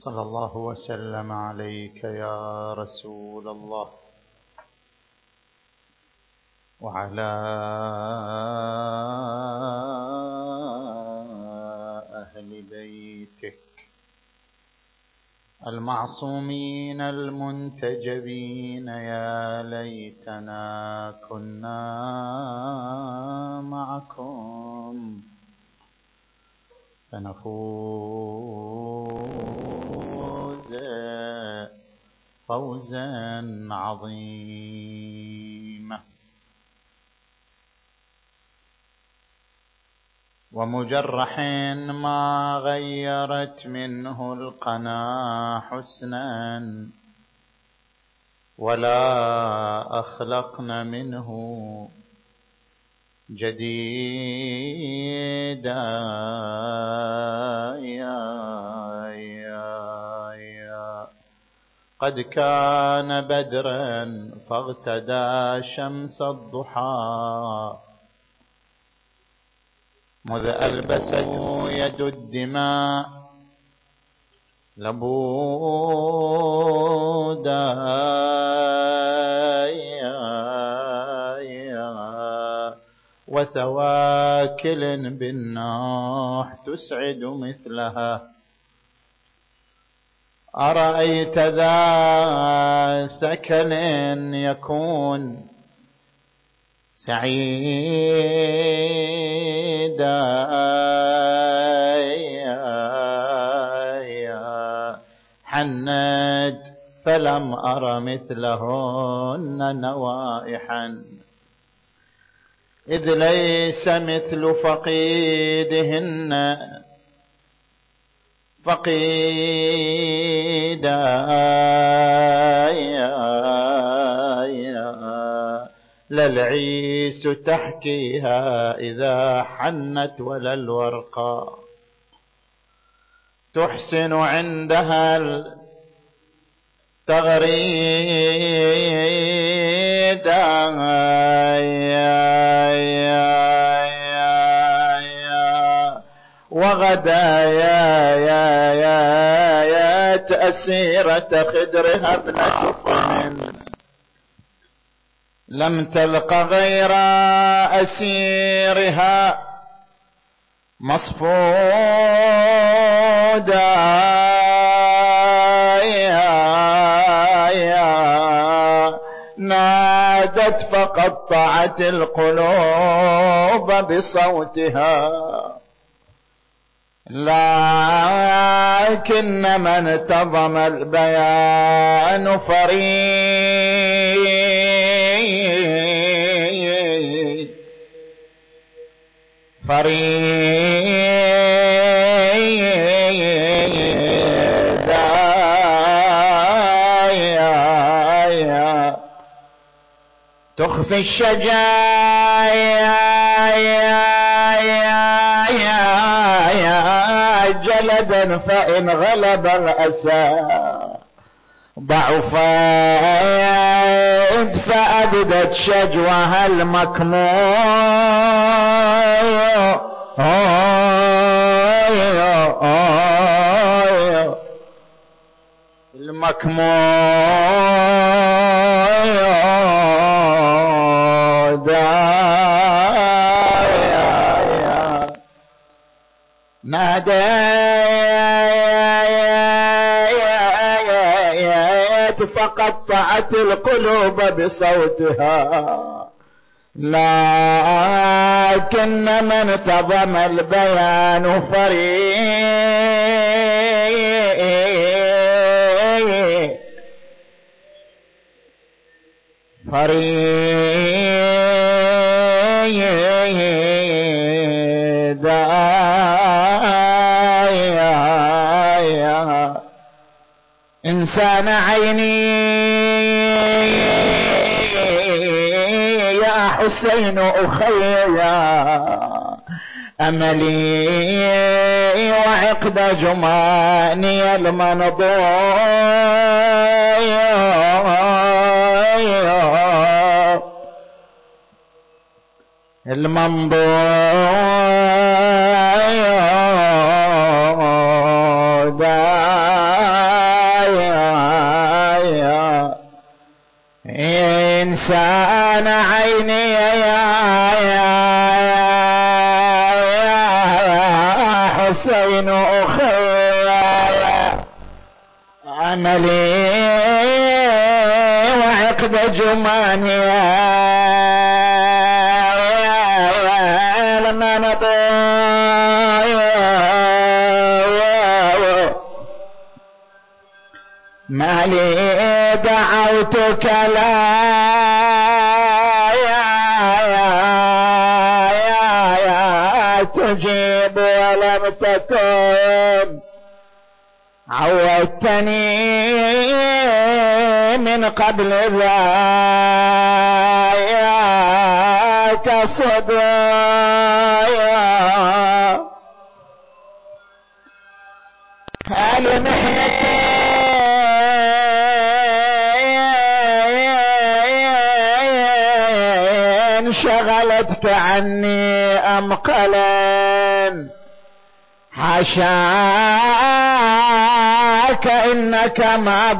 صلى الله وسلم عليك يا رسول الله وعلى أهل بيتك المعصومين المنتجبين. يا ليتنا كنا معكم فنفوز فوزا عظيما. ومجرح ما غيرت منه القنا حسنا ولا أخلقن منه جديدا. قد كان بدرا فاغتدى شمس الضحى مذ ألبسته يد الدماء لبودا. وثواكل بالنوح تسعد مثلها. أرأيت ذا ثكل يكون سعيدا حنت فلم أر مثلهن نوائحا إذ ليس مثل فقيدهن فقيدا. لا العيس تحكيها إذا حنت ولا الورقة تحسن عندها التغريد. وغدا يا تأسيرة خدرها ابنة فمن لم تلق غير أسيرها مصفودا. نادت فقطعت القلوب بصوتها لكن من انتظم البيان فريدا. تخفي الشجايا جلدا فإن غلب الأسى ضعفت فأبدت شجوها ناديت فقطعت القلوب بصوتها لكن من انتظم البيان فريدا. إنسان عيني يا حسين أخيا أملي وعقد جماني المنضود إنسان عيني يا حسين أخي أملي وعقد جماني لما ما لي دعوتك لا يا تجيب ولم تكن عودتني من قبل ذاك صدايا هل محنتي انشغلتك عني أم قلن حشاك إنك ما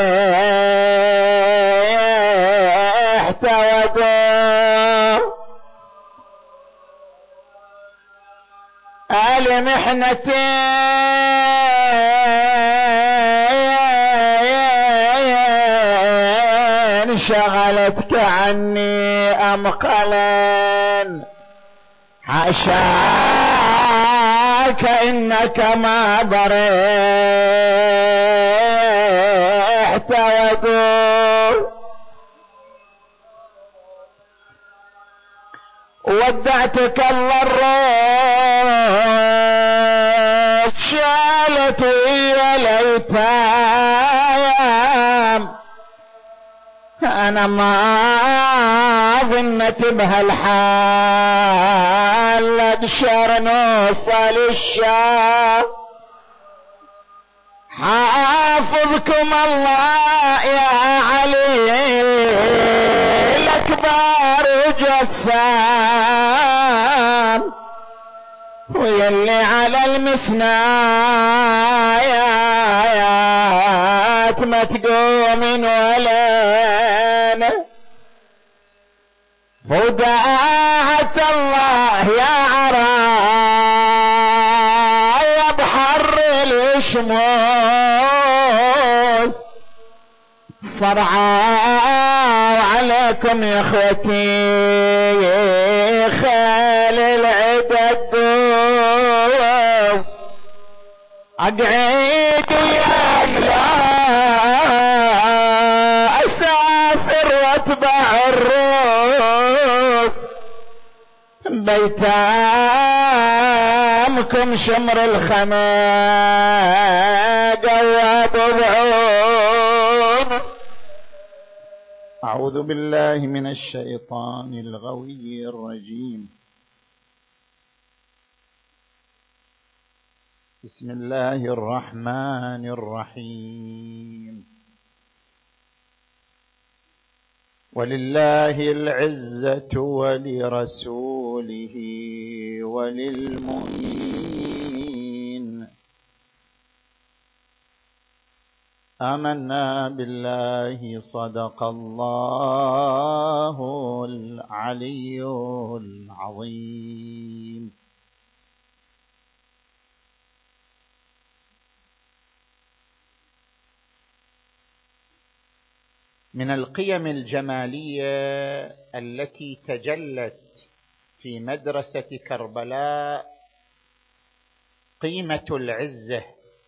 برحت ودور آل محنتي انشغلتك عني أم قلن حشاك إنك ما برحت ودور ودعتك الضرات شالت يا ليتام أنا ما ظنت بهالحال أقشر نوصل الشام حافظكم الله يا علي الأكبر جسام ويلي على المسنايات ما تقومن ولين وداعة الله يا عرايا بحر الشموس صرعاء عليكم يا اخوتي خيل العدى الدوس اقعد يا الله اسافر واتبع الروس بيتامكم شمر الخناق وابضعون. أعوذ بالله من الشيطان الغوي الرجيم. بسم الله الرحمن الرحيم. ولله العزة ولرسوله وللمؤمنين. آمنا بالله صدق الله العلي العظيم. من القيم الجمالية التي تجلت في مدرسة كربلاء قيمة العزة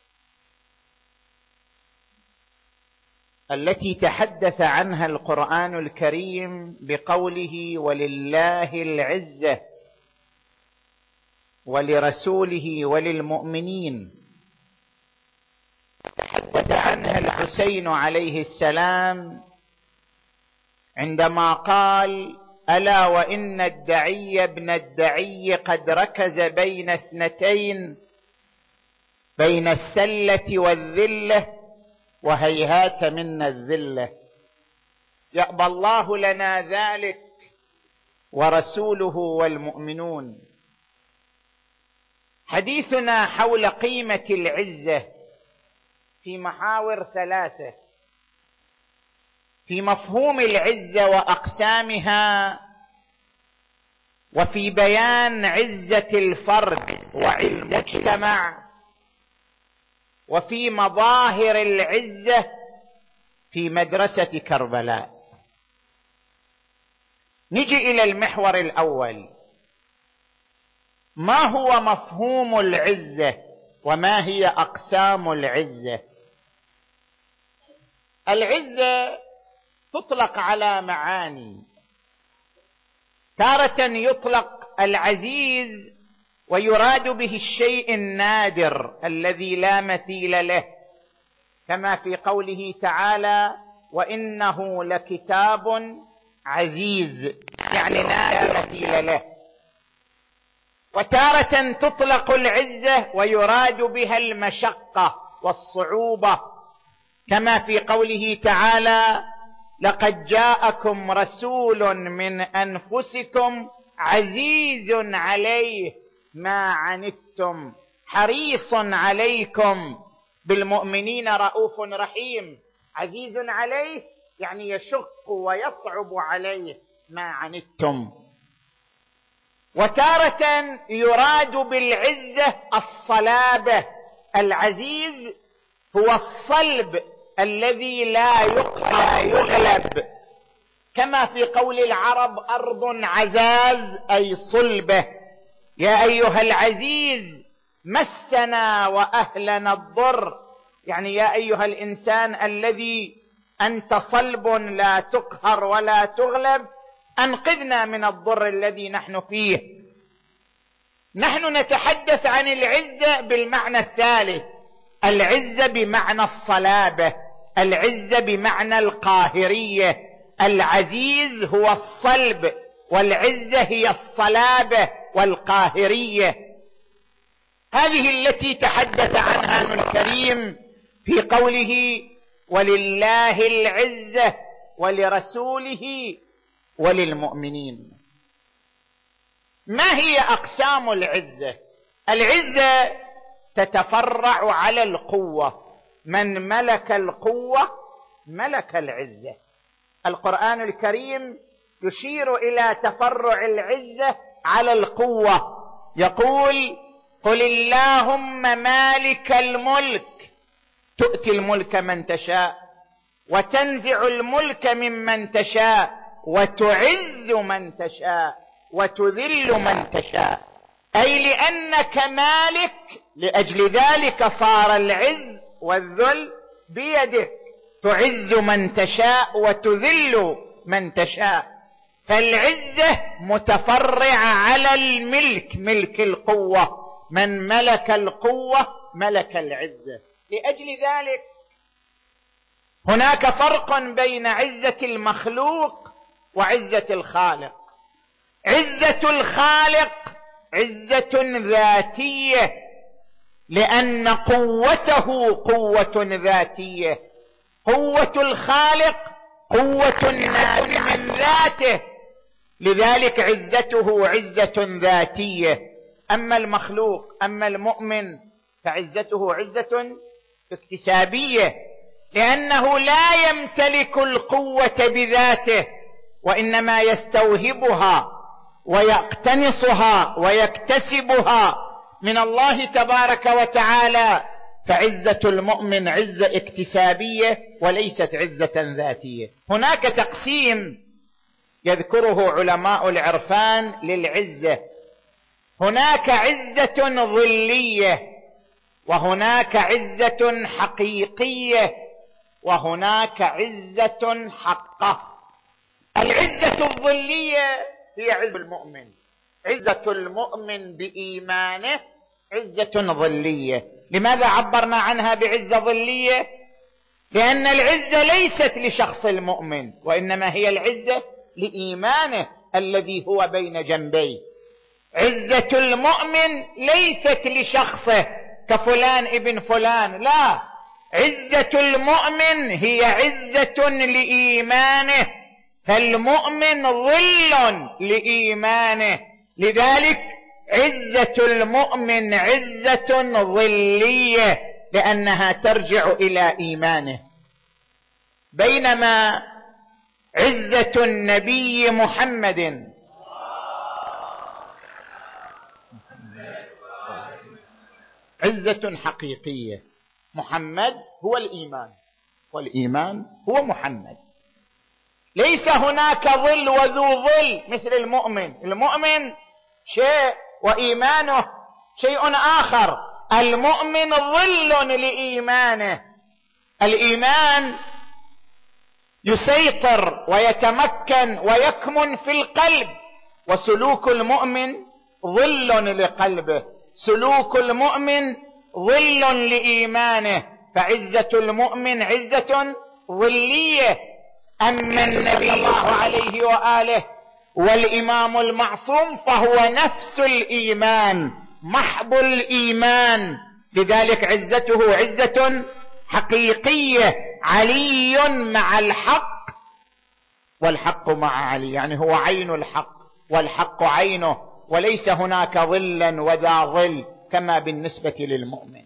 التي تحدث عنها القرآن الكريم بقوله ولله العزة ولرسوله وللمؤمنين. تحدث عنها الحسين عليه السلام عندما قال ألا وإن الدعي ابن الدعي قد ركز بين اثنتين بين السلة والذلة وهيهات منا الذلة. يأبى الله لنا ذلك ورسوله والمؤمنون. حديثنا حول قيمة العزة في محاور ثلاثة. في مفهوم العزة وأقسامها، وفي بيان عزة الفرد وعزة المجتمع، وفي مظاهر العزة في مدرسة كربلاء. نجي إلى المحور الأول: ما هو مفهوم العزة وما هي أقسام العزة؟ العزة تطلق على معاني. تارة يطلق العزيز ويراد به الشيء النادر الذي لا مثيل له، كما في قوله تعالى: وإنه لكتاب عزيز، يعني لا مثيل له. وتارة تطلق العزة ويراد بها المشقة والصعوبة، كما في قوله تعالى: لقد جاءكم رسول من أنفسكم عزيز عليه ما عنتم حريص عليكم بالمؤمنين رؤوف رحيم. عزيز عليه يعني يشق ويصعب عليه ما عنتم. وتارة يراد بالعزة الصلابة. العزيز هو الصلب الذي لا يغلب، كما في قول العرب: أرض عزاز، أي صلبة. يا أيها العزيز مسنا وأهلنا الضر، يعني يا أيها الإنسان الذي أنت صلب لا تقهر ولا تغلب، أنقذنا من الضر الذي نحن فيه. نحن نتحدث عن العزة بالمعنى الثالث: العزة بمعنى الصلابة، العزة بمعنى القاهرية. العزيز هو الصلب، والعزة هي الصلابة والقاهرية. هذه التي تحدث عنها ابن الكريم في قوله: ولله العزة ولرسوله وللمؤمنين. ما هي أقسام العزة؟ العزة تتفرع على القوة. من ملك القوة ملك العزة. القرآن الكريم يشير إلى تفرع العزة على القوة، يقول: قل اللهم مالك الملك تؤتي الملك من تشاء وتنزع الملك ممن تشاء وتعز من تشاء وتذل من تشاء. أي لأنك مالك، لأجل ذلك صار العز والذل بيدك، تعز من تشاء وتذل من تشاء. فالعزة متفرعة على الملك، ملك القوة. من ملك القوة ملك العزة. لأجل ذلك هناك فرق بين عزة المخلوق وعزة الخالق. عزة الخالق عزة ذاتية، لأن قوته قوة ذاتية. قوة الخالق قوة نابعة من ذاته، لذلك عزته عزة ذاتية. أما المخلوق، أما المؤمن، فعزته عزة اكتسابية، لأنه لا يمتلك القوة بذاته، وإنما يستوهبها ويقتنصها ويكتسبها من الله تبارك وتعالى. فعزة المؤمن عزة اكتسابية وليست عزة ذاتية. هناك تقسيم يذكره علماء العرفان للعزة: هناك عزة ظلية، وهناك عزة حقيقية، وهناك عزة حقة. العزة الظلية هي عزة المؤمن. عزة المؤمن بإيمانه عزة ظلية. لماذا عبرنا عنها بعزة ظلية؟ لأن العزة ليست لشخص المؤمن، وإنما هي العزة لإيمانه الذي هو بين جنبيه. عزة المؤمن ليست لشخصه كفلان ابن فلان، لا، عزة المؤمن هي عزة لإيمانه، فالمؤمن ظل لإيمانه. لذلك عزة المؤمن عزة ظلية، لأنها ترجع إلى إيمانه. بينما عزة النبي محمد. عزة حقيقية. محمد هو الإيمان، والإيمان هو محمد. ليس هناك ظل وذو ظل مثل المؤمن. المؤمن شيء وإيمانه شيء آخر. المؤمن ظل لإيمانه. الإيمان يسيطر ويتمكن ويكمن في القلب، وسلوك المؤمن ظل لقلبه، سلوك المؤمن ظل لإيمانه. فعزة المؤمن عزة ظلية. أما النبي الله عليه وآله والإمام المعصوم فهو نفس الإيمان، محض الإيمان، لذلك عزته عزة حقيقية. علي مع الحق والحق مع علي، يعني هو عين الحق والحق عينه، وليس هناك ظلا وذا ظل كما بالنسبة للمؤمن.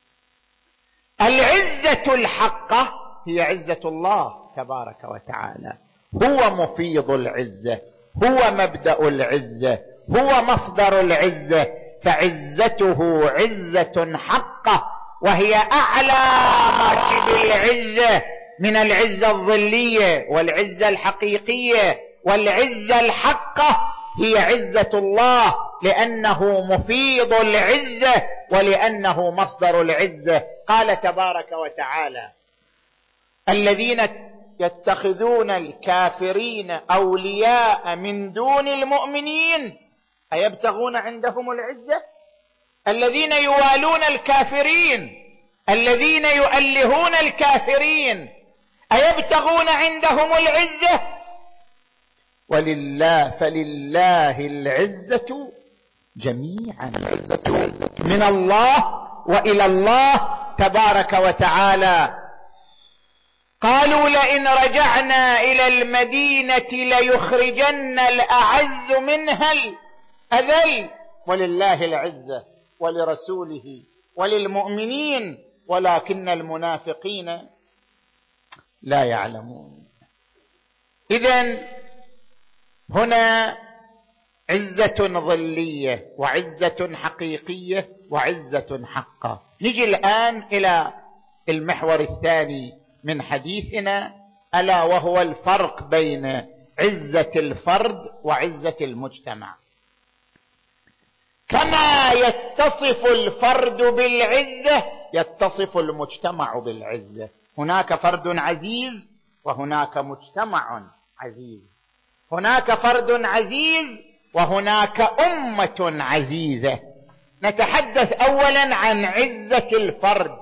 العزة الحقة هي عزة الله تبارك وتعالى. هو مفيض العزة، هو مبدأ العزة، هو مصدر العزة. فعزته عزة حقة، وهي أعلى مراتب العزة من العزة الظلية والعزة الحقيقية. والعزة الحقة هي عزة الله، لأنه مفيض العزة ولأنه مصدر العزة. قال تبارك وتعالى: الذين يتخذون الكافرين أولياء من دون المؤمنين أيبتغون عندهم العزة. الذين يوالون الكافرين، الذين يؤلهون الكافرين، أيبتغون عندهم العزة. فلله العزة جميعا. العزة من الله وإلى الله تبارك وتعالى. قالوا لئن رجعنا إلى المدينة ليخرجن الأعز منها الأذل. ولله العزة ولرسوله وللمؤمنين ولكن المنافقين لا يعلمون. إذن هنا عزة ظلية وعزة حقيقية وعزة حقة. نجي الآن إلى المحور الثاني من حديثنا، ألا وهو الفرق بين عزة الفرد وعزة المجتمع. كما يتصف الفرد بالعزة يتصف المجتمع بالعزة. هناك فرد عزيز وهناك مجتمع عزيز. هناك فرد عزيز وهناك أمة عزيزة. نتحدث أولا عن عزة الفرد.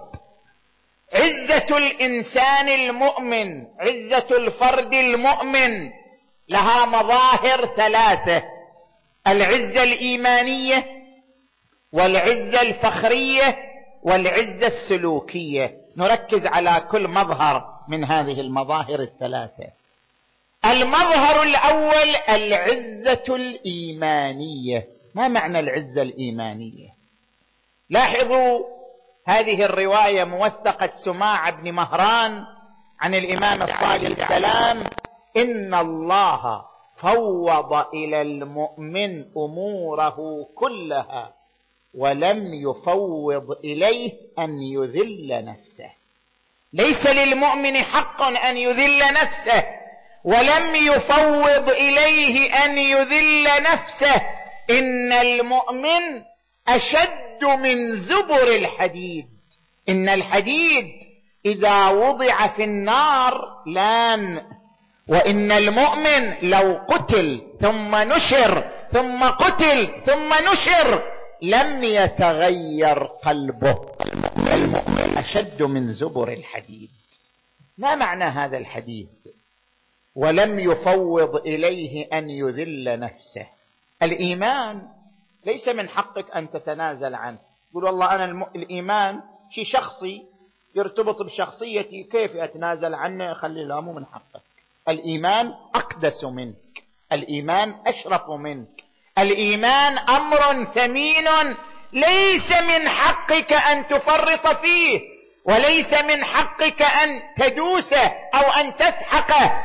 عزة الإنسان المؤمن، عزة الفرد المؤمن لها مظاهر ثلاثة: العزة الإيمانية، والعزة الفخرية، والعزة السلوكية. نركز على كل مظهر من هذه المظاهر الثلاثة. المظهر الأول العزة الإيمانية. ما معنى العزة الإيمانية؟ لاحظوا هذه الرواية موثقة سماع بن مهران عن الإمام الصادق السلام: إن الله فوض إلى المؤمن أموره كلها ولم يفوض إليه أن يذل نفسه. ليس للمؤمن حق أن يذل نفسه، ولم يفوض إليه أن يذل نفسه. إن المؤمن أشد من زبر الحديد. إن الحديد إذا وضع في النار لان، وإن المؤمن لو قتل ثم نشر ثم قتل ثم نشر لم يتغير قلبه. المؤمن أشد من زبر الحديد. ما معنى هذا الحديث؟ ولم يفوض إليه أن يذل نفسه. الإيمان ليس من حقك أن تتنازل عنه. تقول والله أنا الإيمان شيء شخصي يرتبط بشخصيتي، كيف أتنازل عنه؟ خلي لا، مو من حقك. الإيمان أقدس منك، الإيمان أشرف منك، الإيمان أمر ثمين ليس من حقك أن تفرط فيه، وليس من حقك أن تدوسه أو أن تسحقه.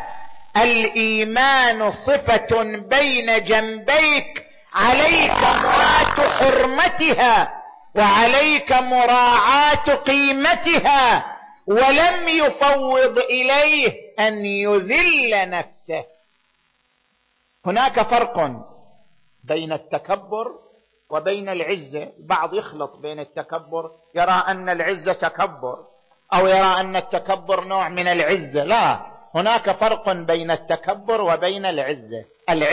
الإيمان صفة بين جنبيك، عليك مراعاة حرمتها وعليك مراعاة قيمتها، ولم يفوض إليه أن يذل نفسه. هناك فرق بين التكبر وبين العزة. البعض يخلط بين التكبر، يرى أن العزة تكبر، أو يرى أن التكبر نوع من العزة. لا، هناك فرق بين التكبر وبين العزة.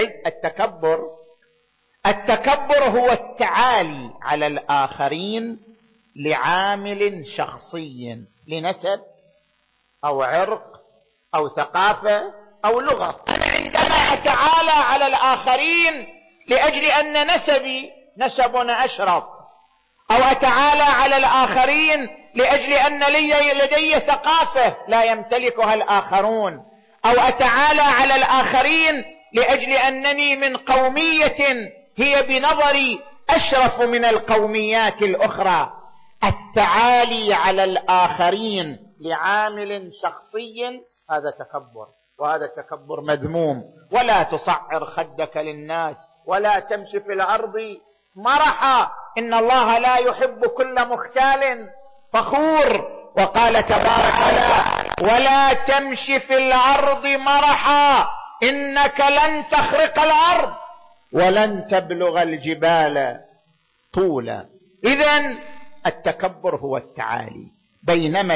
التكبر هو التعالي على الآخرين لعامل شخصي، لنسب أو عرق أو ثقافة أو لغة. أنا عندما أتعالى على الآخرين لأجل أن نسبنا أشرف، أو أتعالى على الآخرين لأجل أن لدي ثقافة لا يمتلكها الآخرون، أو أتعالى على الآخرين لأجل أنني من قومية هي بنظري أشرف من القوميات الأخرى. التعالي على الآخرين لعامل شخصي هذا تكبر، وهذا التكبر مذموم. ولا تصعر خدك للناس ولا تمشي في الأرض مرحا، إن الله لا يحب كل مختال فخور. وقال تبارك ولا تمشي في الأرض مرحا إنك لن تخرق الأرض ولن تبلغ الجبال طولا. إذن التكبر هو التعالي، بينما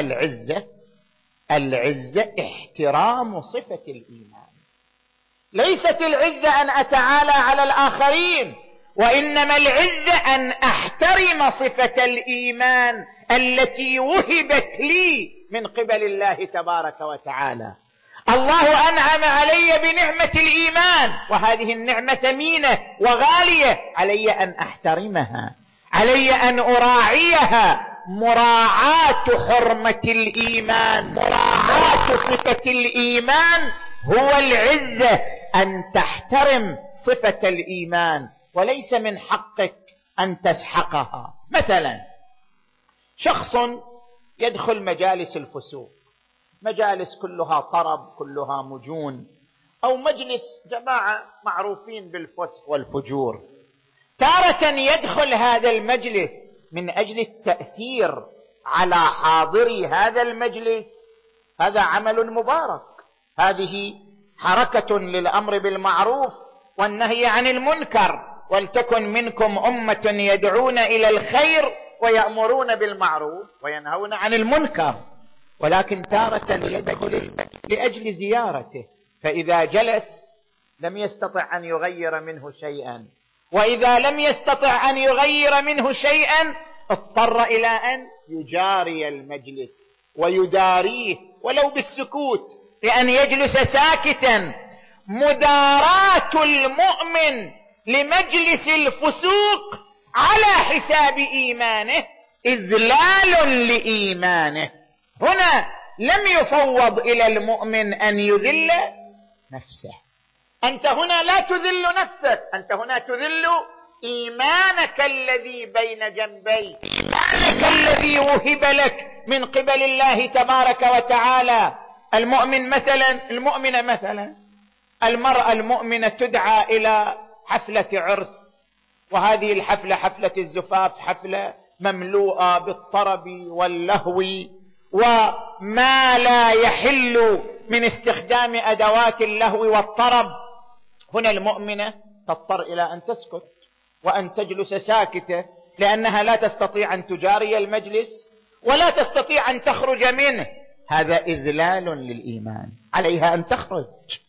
العزة احترام صفة الإيمان. ليست العزة أن أتعالى على الآخرين، وإنما العزة أن أحترم صفة الإيمان التي وهبت لي من قبل الله تبارك وتعالى. الله أنعم علي بنعمة الإيمان، وهذه النعمة ثمينة وغالية، علي أن أحترمها، علي أن أراعيها. مراعاة حرمة الإيمان، مراعاة صفة الإيمان هو العزة، أن تحترم صفة الإيمان، وليس من حقك أن تسحقها. مثلا شخص يدخل مجالس الفسوق، مجالس كلها طرب، كلها مجون، أو مجلس جماعة معروفين بالفسق والفجور. تارة يدخل هذا المجلس من أجل التأثير على حاضري هذا المجلس، هذا عمل مبارك، هذه حركة للأمر بالمعروف والنهي عن المنكر. ولتكن منكم أمة يدعون إلى الخير ويأمرون بالمعروف وينهون عن المنكر. ولكن تارة يدخل لأجل زيارته، فإذا جلس لم يستطع أن يغير منه شيئا، وإذا لم يستطع أن يغير منه شيئا اضطر إلى أن يجاري المجلس ويداريه ولو بالسكوت، لأن يجلس ساكتا. مداراة المؤمن لمجلس الفسوق على حساب إيمانه إذلال لإيمانه. هنا لم يفوض إلى المؤمن أن يذل نفسه. أنت هنا لا تذل نفسك، أنت هنا تذل إيمانك الذي بين جنبيك، إيمانك الذي وهب لك من قبل الله تبارك وتعالى. المؤمنة مثلا، المرأة المؤمنة تدعى إلى حفلة عرس، وهذه الحفلة حفلة الزفاف، حفلة مملوءة بالطرب واللهو وما لا يحل من استخدام أدوات اللهو والطرب. هنا المؤمنة تضطر إلى أن تسكت وأن تجلس ساكتة، لأنها لا تستطيع أن تجاري المجلس ولا تستطيع أن تخرج منه. هذا إذلال للإيمان. عليها أن تخرج،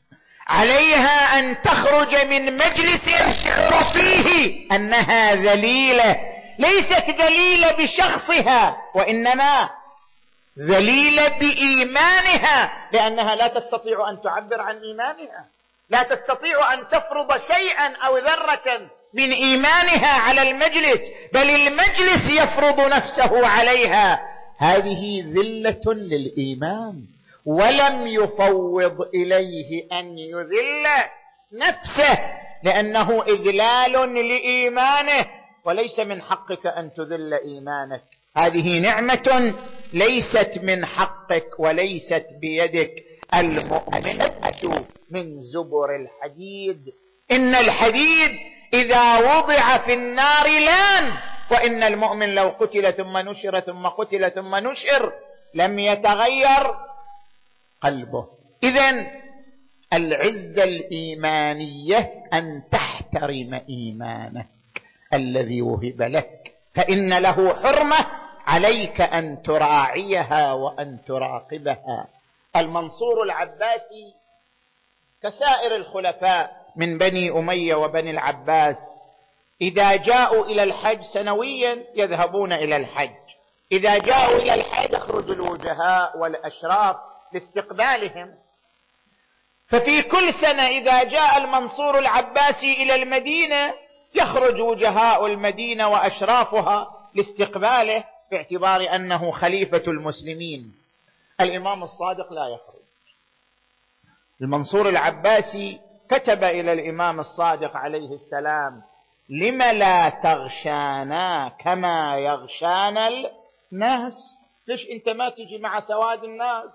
عليها أن تخرج من مجلس يشعر فيه أنها ذليلة، ليست ذليلة بشخصها، وإنما ذليلة بإيمانها، لأنها لا تستطيع أن تعبر عن إيمانها، لا تستطيع أن تفرض شيئا أو ذرة من إيمانها على المجلس، بل المجلس يفرض نفسه عليها. هذه ذلة للإيمان، ولم يفوض إليه أن يذل نفسه، لأنه إذلال لإيمانه، وليس من حقك أن تذل إيمانك. هذه نعمة ليست من حقك وليست بيدك المؤمنة من زبر الحديد. إن الحديد إذا وضع في النار لان، وإن المؤمن لو قتل ثم نشر ثم قتل ثم نشر لم يتغير قلبه. إذن العزة الإيمانية أن تحترم إيمانك الذي وهب لك، فإن له حرمة عليك أن تراعيها وأن تراقبها. المنصور العباسي كسائر الخلفاء من بني أمية وبني العباس إذا جاءوا إلى الحج سنويا يذهبون إلى الحج، إذا جاءوا إلى الحج يخرج الوجهاء والأشراف لاستقبالهم. ففي كل سنة إذا جاء المنصور العباسي إلى المدينة يخرج وجهاء المدينة وأشرافها لاستقباله باعتبار أنه خليفة المسلمين. الإمام الصادق لا يخرج. المنصور العباسي كتب إلى الإمام الصادق عليه السلام: لم لا تغشانا كما يغشانا الناس؟ ليش أنت ما تجي مع سواد الناس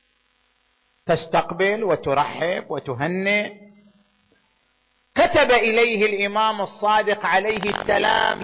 تستقبل وترحب وتهنئ؟ كتب إليه الإمام الصادق عليه السلام: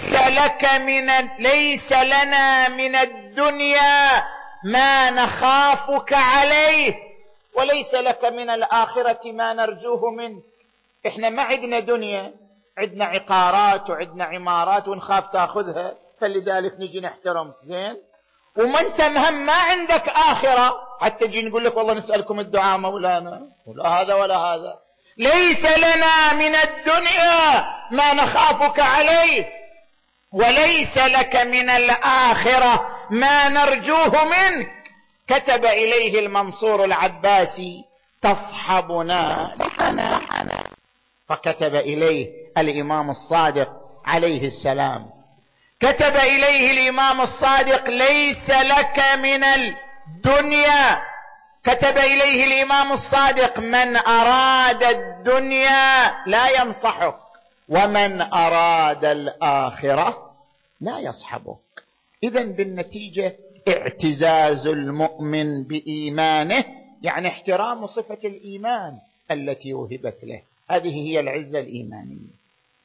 ليس لنا من الدنيا ما نخافك عليه، وليس لك من الآخرة ما نرجوه منك. إحنا ما عندنا دنيا، عندنا عقارات وعندنا عمارات ونخاف تأخذها، فلذلك نجي نحترم زين. وما انت مهم ما عندك آخرة حتى جي نقول لك والله نسألكم الدعاء مولانا، ولا هذا ولا هذا. ليس لنا من الدنيا ما نخافك عليه، وليس لك من الآخرة ما نرجوه منك. كتب إليه المنصور العباسي: تصحبنا لحنا. فكتب إليه الإمام الصادق عليه السلام، كتب إليه الإمام الصادق: ليس لك من الدنيا. كتب إليه الإمام الصادق: من أراد الدنيا لا ينصحك، ومن أراد الآخرة لا يصحبك. إذن بالنتيجة اعتزاز المؤمن بإيمانه يعني احترام صفة الإيمان التي وهبت له. هذه هي العزة الإيمانية.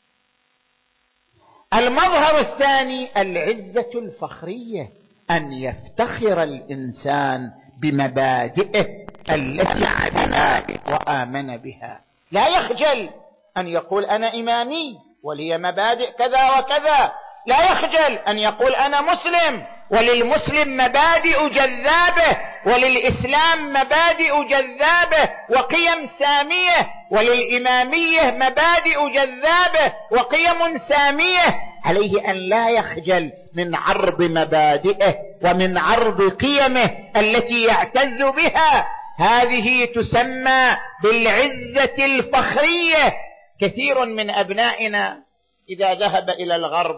المظهر الثاني العزة الفخرية، أن يفتخر الإنسان بمبادئه التي عمل وآمن بها، لا يخجل أن يقول أنا إمامي ولي مبادئ كذا وكذا، لا يخجل أن يقول أنا مسلم وللمسلم مبادئ جذابة، وللإسلام مبادئ جذابة وقيم سامية، وللإمامية مبادئ جذابة وقيم سامية. عليه أن لا يخجل من عرض مبادئه ومن عرض قيمه التي يعتز بها. هذه تسمى بالعزة الفخرية. كثير من أبنائنا إذا ذهب إلى الغرب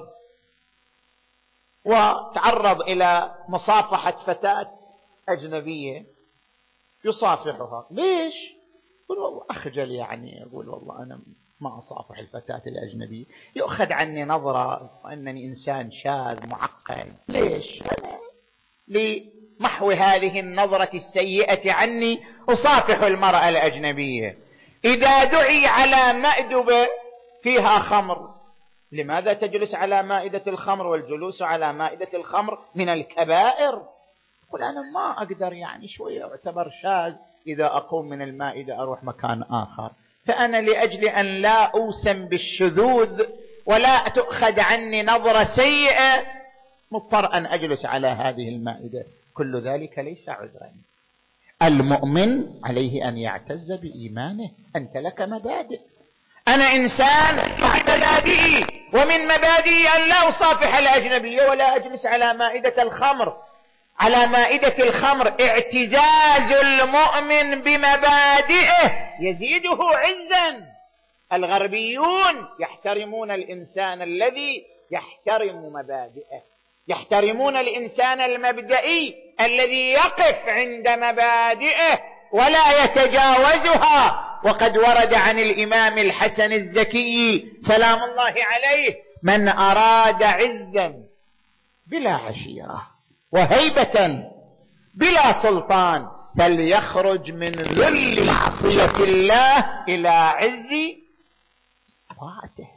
وتعرض إلى مصافحة فتاة أجنبية يصافحها، ليش؟ يقول والله أخجل، يعني يقول والله أنا ما أصافح الفتاة الأجنبية، يؤخذ عني نظرة أنني إنسان شاذ معقد. ليش؟ لمحو هذه النظرة السيئة عني أصافح المرأة الأجنبية. إذا دعي على مأدبة فيها خمر، لماذا تجلس على مائدة الخمر؟ والجلوس على مائدة الخمر من الكبائر. قل أنا ما أقدر، يعني شوية أعتبر شاذ، إذا أقوم من المائدة أروح مكان آخر. فأنا لأجل أن لا أوسم بالشذوذ ولا تؤخذ عني نظرة سيئة مضطر أن أجلس على هذه المائدة. كل ذلك ليس عذرا. المؤمن عليه أن يعتز بإيمانه. أنت لك مبادئ، أنا إنسان مع مبادئي، ومن مبادئي أن لا أصافح الأجنبية ولا أجلس على مائدة الخمر. على مائدة الخمر اعتزاز المؤمن بمبادئه يزيده عزا. الغربيون يحترمون الإنسان الذي يحترم مبادئه، يحترمون الإنسان المبدئي الذي يقف عند مبادئه ولا يتجاوزها. وقد ورد عن الإمام الحسن الزكي سلام الله عليه: من أراد عزا بلا عشيرة وهيبة بلا سلطان فليخرج من ذل معصية الله إلى عز طاعته.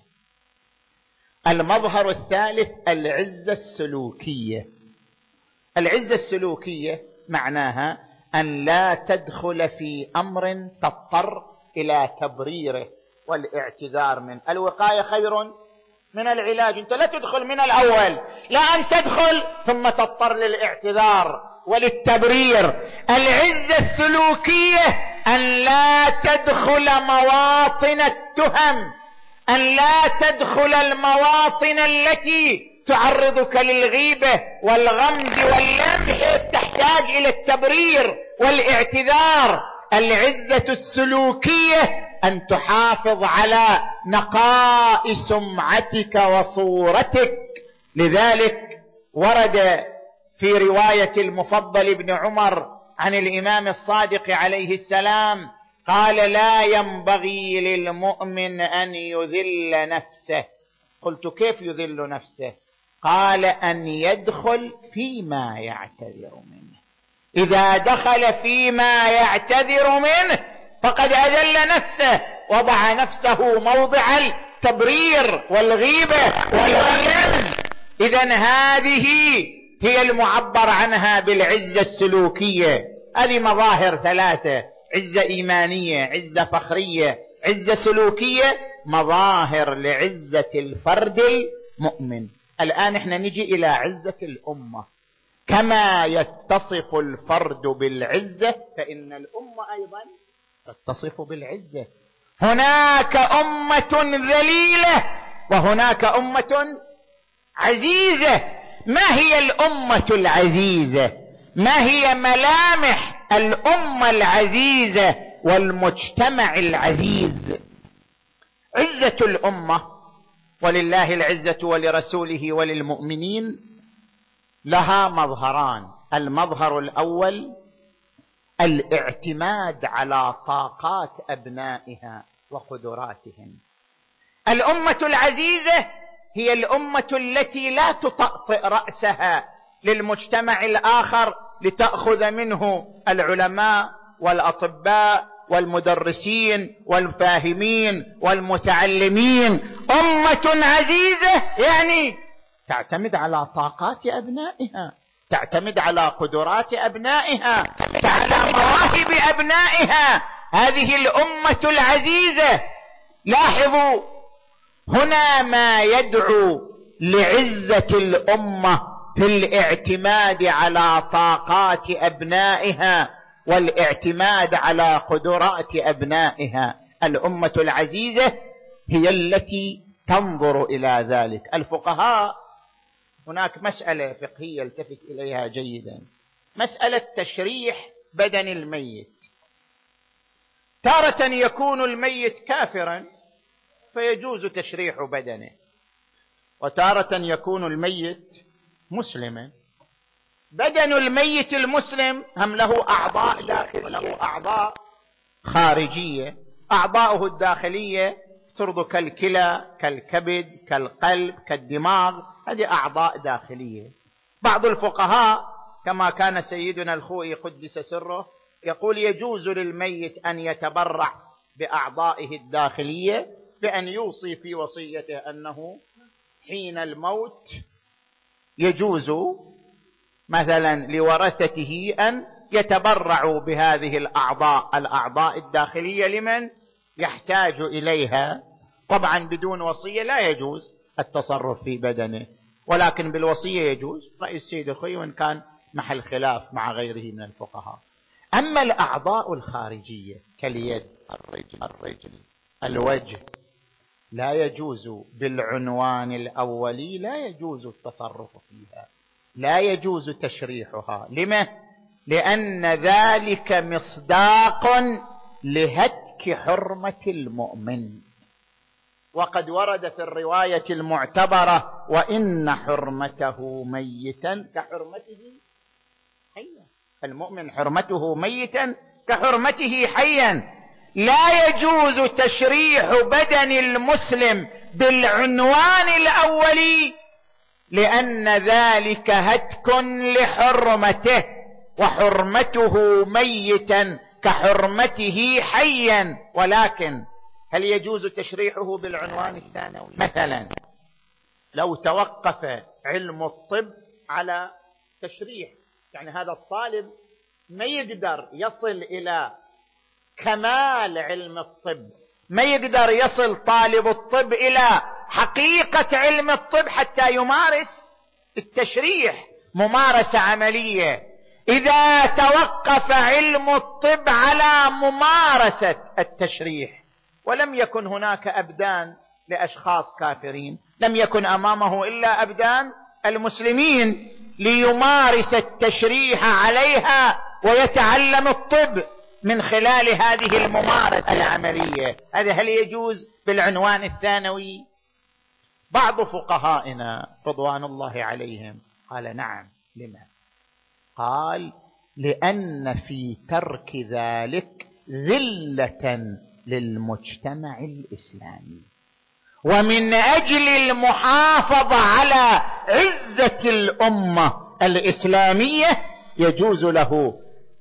المظهر الثالث العزة السلوكية. العزة السلوكية معناها أن لا تدخل في أمر تضطر إلى تبريره والاعتذار منه. الوقاية خير من العلاج. أنت لا تدخل من الأول، لا أن تدخل ثم تضطر للاعتذار وللتبرير. العزة السلوكية أن لا تدخل مواطن التهم، أن لا تدخل المواطن التي تعرضك للغيبة والغمز واللمح، تحتاج إلى التبرير والاعتذار. العزة السلوكية أن تحافظ على نقاء سمعتك وصورتك. لذلك ورد في رواية المفضل بن عمر عن الإمام الصادق عليه السلام قال: لا ينبغي للمؤمن أن يذل نفسه. قلت: كيف يذل نفسه؟ قال: أن يدخل فيما يعتذر منه. إذا دخل فيما يعتذر منه فقد أذل نفسه، وضع نفسه موضع التبرير والغيبة والغلم. إذن هذه هي المعبر عنها بالعزة السلوكية. هذه مظاهر ثلاثة: عزة إيمانية، عزة فخرية، عزة سلوكية، مظاهر لعزة الفرد المؤمن. الآن احنا نجي إلى عزة الأمة. كما يتصف الفرد بالعزة فإن الأمة أيضا تتصف بالعزة. هناك أمة ذليلة وهناك أمة عزيزة. ما هي الأمة العزيزة؟ ما هي ملامح الأمة العزيزة والمجتمع العزيز؟ عزة الأمة، ولله العزة ولرسوله وللمؤمنين، لها مظهران. المظهر الأول الاعتماد على طاقات أبنائها وقدراتهم. الأمة العزيزة هي الأمة التي لا تطأطئ رأسها للمجتمع الآخر لتأخذ منه العلماء والأطباء والمدرسين والفاهمين والمتعلمين. أمة عزيزة يعني تعتمد على طاقات أبنائها، تعتمد على قدرات أبنائها، على مواهب أبنائها. هذه الأمة العزيزة. لاحظوا هنا ما يدعو لعزة الأمة في الاعتماد على طاقات أبنائها والاعتماد على قدرات أبنائها. الأمة العزيزة هي التي تنظر إلى ذلك. الفقهاء هناك مسألة فقهية التفت إليها جيدا، مسألة تشريح بدن الميت. تارة يكون الميت كافرا فيجوز تشريح بدنه، وتارة يكون الميت مسلما. بدن الميت المسلم هم له أعضاء داخلية وله أعضاء خارجية. أعضاؤه الداخلية ترضى كالكلى كالكبد كالقلب كالدماغ، هذه أعضاء داخلية. بعض الفقهاء كما كان سيدنا الخوئي قدس سره يقول يجوز للميت أن يتبرع بأعضائه الداخلية بأن يوصي في وصيته أنه حين الموت يجوز مثلا لورثته أن يتبرعوا بهذه الأعضاء الداخلية لمن يحتاج إليها. طبعا بدون وصية لا يجوز التصرف في بدنه، ولكن بالوصية يجوز. رأي السيد الخوئي وإن كان محل خلاف مع غيره من الفقهاء. أما الأعضاء الخارجية كاليد، الرجل، الوجه، لا يجوز بالعنوان الأولي، لا يجوز التصرف فيها، لا يجوز تشريحها. لما؟ لأن ذلك مصداق لهتك حرمة المؤمن. وقد ورد في الرواية المعتبرة: وإن حرمته ميتا كحرمته حيا. المؤمن حرمته ميتا كحرمته حيا. لا يجوز تشريح بدن المسلم بالعنوان الأولي لأن ذلك هتك لحرمته. وحرمته ميتا كحرمته حيا. ولكن هل يجوز تشريحه بالعنوان الثانوي؟ مثلا لو توقف علم الطب على تشريح، يعني هذا الطالب ما يقدر يصل إلى كمال علم الطب، ما يقدر يصل طالب الطب إلى حقيقة علم الطب حتى يمارس التشريح ممارسة عملية. إذا توقف علم الطب على ممارسة التشريح ولم يكن هناك أبدان لأشخاص كافرين، لم يكن أمامه إلا أبدان المسلمين ليمارس التشريح عليها ويتعلم الطب من خلال هذه الممارسة العملية. هذا هل يجوز بالعنوان الثانوي؟ بعض فقهائنا رضوان الله عليهم قال نعم. لما؟ قال لأن في ترك ذلك ذلة للمجتمع الإسلامي، ومن أجل المحافظة على عزة الأمة الإسلامية يجوز له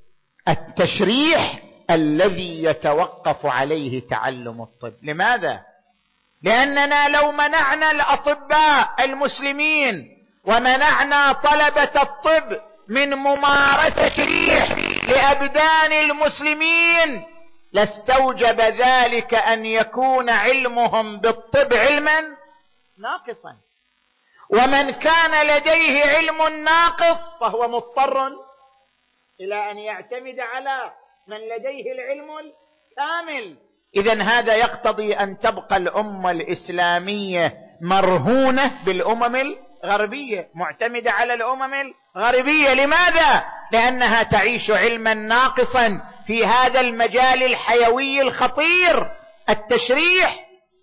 التشريح الذي يتوقف عليه تعلم الطب. لماذا؟ لأننا لو منعنا الأطباء المسلمين ومنعنا طلبة الطب من ممارسة التشريح لأبدان المسلمين لاستوجب ذلك أن يكون علمهم بالطب علما ناقصا، ومن كان لديه علم ناقص فهو مضطر إلى أن يعتمد على من لديه العلم الكامل. إذن هذا يقتضي أن تبقى الأمة الإسلامية مرهونة بالأمم الغربية، معتمدة على الأمم الغربية. لماذا؟ لأنها تعيش علما ناقصا في هذا المجال الحيوي الخطير. التشريح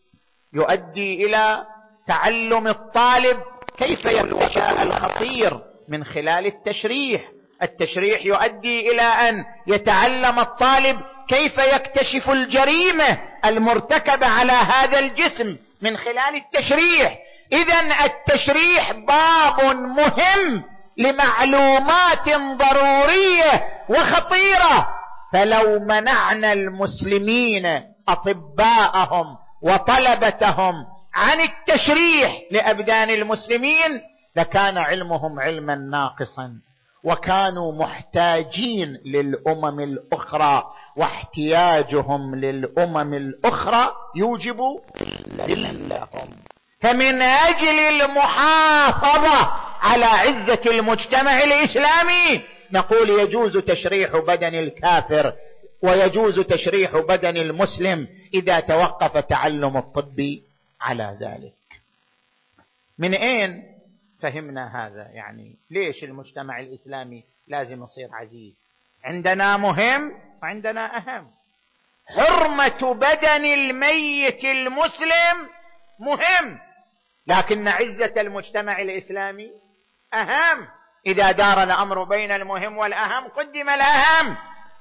يؤدي إلى تعلم الطالب كيف يكتشف الخطير من خلال التشريح. التشريح يؤدي إلى أن يتعلم الطالب كيف يكتشف الجريمة المرتكبة على هذا الجسم من خلال التشريح. إذن التشريح باب مهم لمعلومات ضرورية وخطيرة، فلو منعنا المسلمين أطباءهم وطلبتهم عن التشريح لأبدان المسلمين لكان علمهم علما ناقصا، وكانوا محتاجين للأمم الأخرى، واحتياجهم للأمم الأخرى يوجب ذلتهم. فمن أجل المحافظة على عزة المجتمع الإسلامي نقول يجوز تشريح بدن الكافر ويجوز تشريح بدن المسلم إذا توقف تعلم الطب على ذلك. من أين فهمنا هذا؟ يعني ليش المجتمع الإسلامي لازم يصير عزيز؟ عندنا مهم وعندنا أهم. حرمة بدن الميت المسلم مهم، لكن عزة المجتمع الإسلامي أهم. إذا دار الأمر بين المهم والأهم قدم الأهم.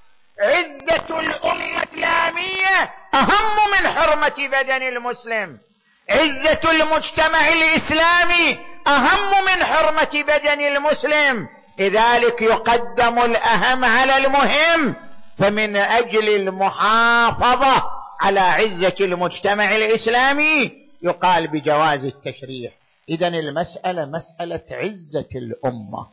عزة الأمة الإسلامية أهم من حرمة بدن المسلم. عزة المجتمع الإسلامي أهم من حرمة بدن المسلم، لذلك يقدم الأهم على المهم. فمن أجل المحافظة على عزة المجتمع الإسلامي يقال بجواز التشريح. إذن المسألة مسألة عزة الأمة.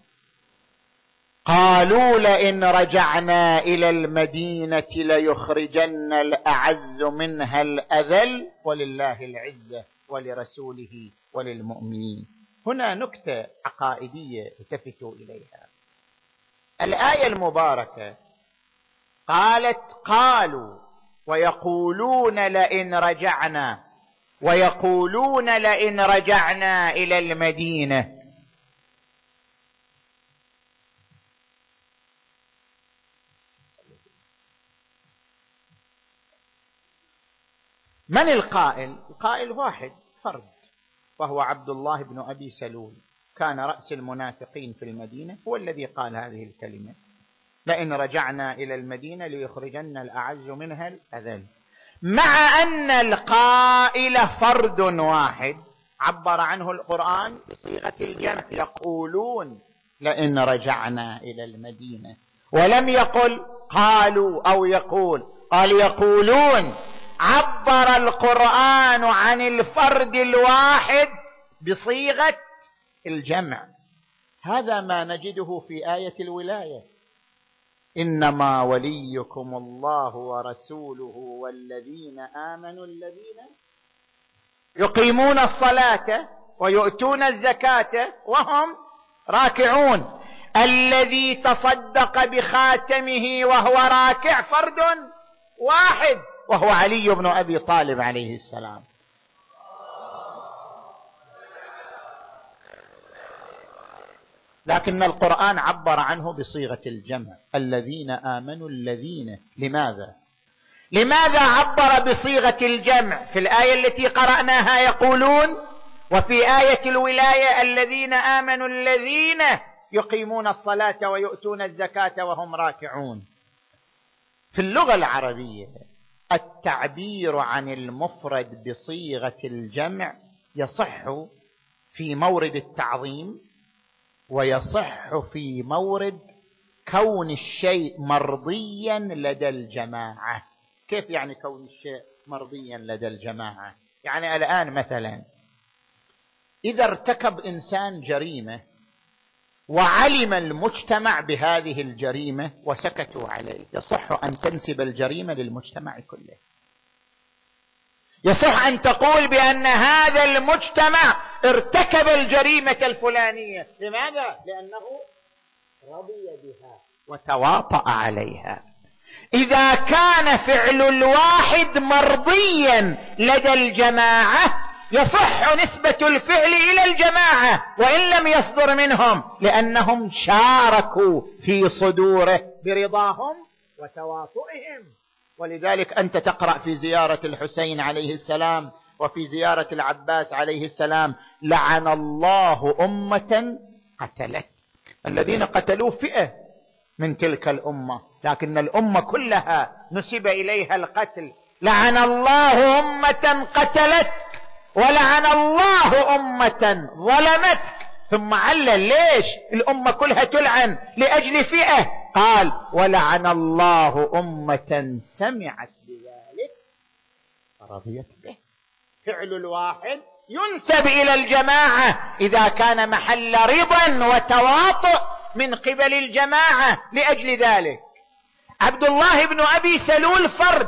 قالوا لئن رجعنا إلى المدينة ليخرجن الأعز منها الأذل ولله العزة ولرسوله وللمؤمنين. هنا نكتة عقائدية التفتوا إليها. الآية المباركة قالت قالوا ويقولون لئن رجعنا، ويقولون لئن رجعنا إلى المدينة. من القائل؟ القائل واحد فرد، وهو عبد الله بن أبي سلول، كان رأس المنافقين في المدينة، هو الذي قال هذه الكلمة لئن رجعنا إلى المدينة ليخرجن الأعز منها الأذل. مع أن القائل فرد واحد عبر عنه القرآن بصيغة الجمع، يقولون لئن رجعنا إلى المدينة. ولم يقل قالوا أو يقول، قال يقولون. عبر القرآن عن الفرد الواحد بصيغة الجمع. هذا ما نجده في آية الولاية: إنما وليكم الله ورسوله والذين آمنوا الذين يقيمون الصلاة ويؤتون الزكاة وهم راكعون. الذي تصدق بخاتمه وهو راكع فرد واحد، وهو علي بن أبي طالب عليه السلام. لكن القرآن عبر عنه بصيغة الجمع: الذين آمنوا الذين. لماذا عبر بصيغة الجمع في الآية التي قرأناها يقولون، وفي آية الولاية الذين آمنوا الذين يقيمون الصلاة ويؤتون الزكاة وهم راكعون؟ في اللغة العربية التعبير عن المفرد بصيغة الجمع يصح في مورد التعظيم، ويصح في مورد كون الشيء مرضيا لدى الجماعة. كيف يعني كون الشيء مرضيا لدى الجماعة؟ يعني الآن مثلا إذا ارتكب إنسان جريمة وعلم المجتمع بهذه الجريمة وسكتوا عليه، يصح أن تنسب الجريمة للمجتمع كله. يصح أن تقول بأن هذا المجتمع ارتكب الجريمة الفلانية. لماذا؟ لأنه رضي بها وتواطأ عليها. إذا كان فعل الواحد مرضيا لدى الجماعة يصح نسبة الفعل إلى الجماعة وإن لم يصدر منهم، لأنهم شاركوا في صدوره برضاهم وتواطؤهم. ولذلك أنت تقرأ في زيارة الحسين عليه السلام وفي زيارة العباس عليه السلام: لعن الله أمة قتلت. الذين قتلوا فئة من تلك الأمة، لكن الأمة كلها نسب إليها القتل. لعن الله أمة قتلت ولعن الله أمة ظلمتك. ثم علل ليش الأمة كلها تلعن لأجل فئة؟ قال: ولعن الله أمة سمعت بذلك فرضيت به. فعل الواحد ينسب إلى الجماعة إذا كان محل رضا وتواطؤ من قبل الجماعة لأجل ذلك. عبد الله بن أبي سلول فرد،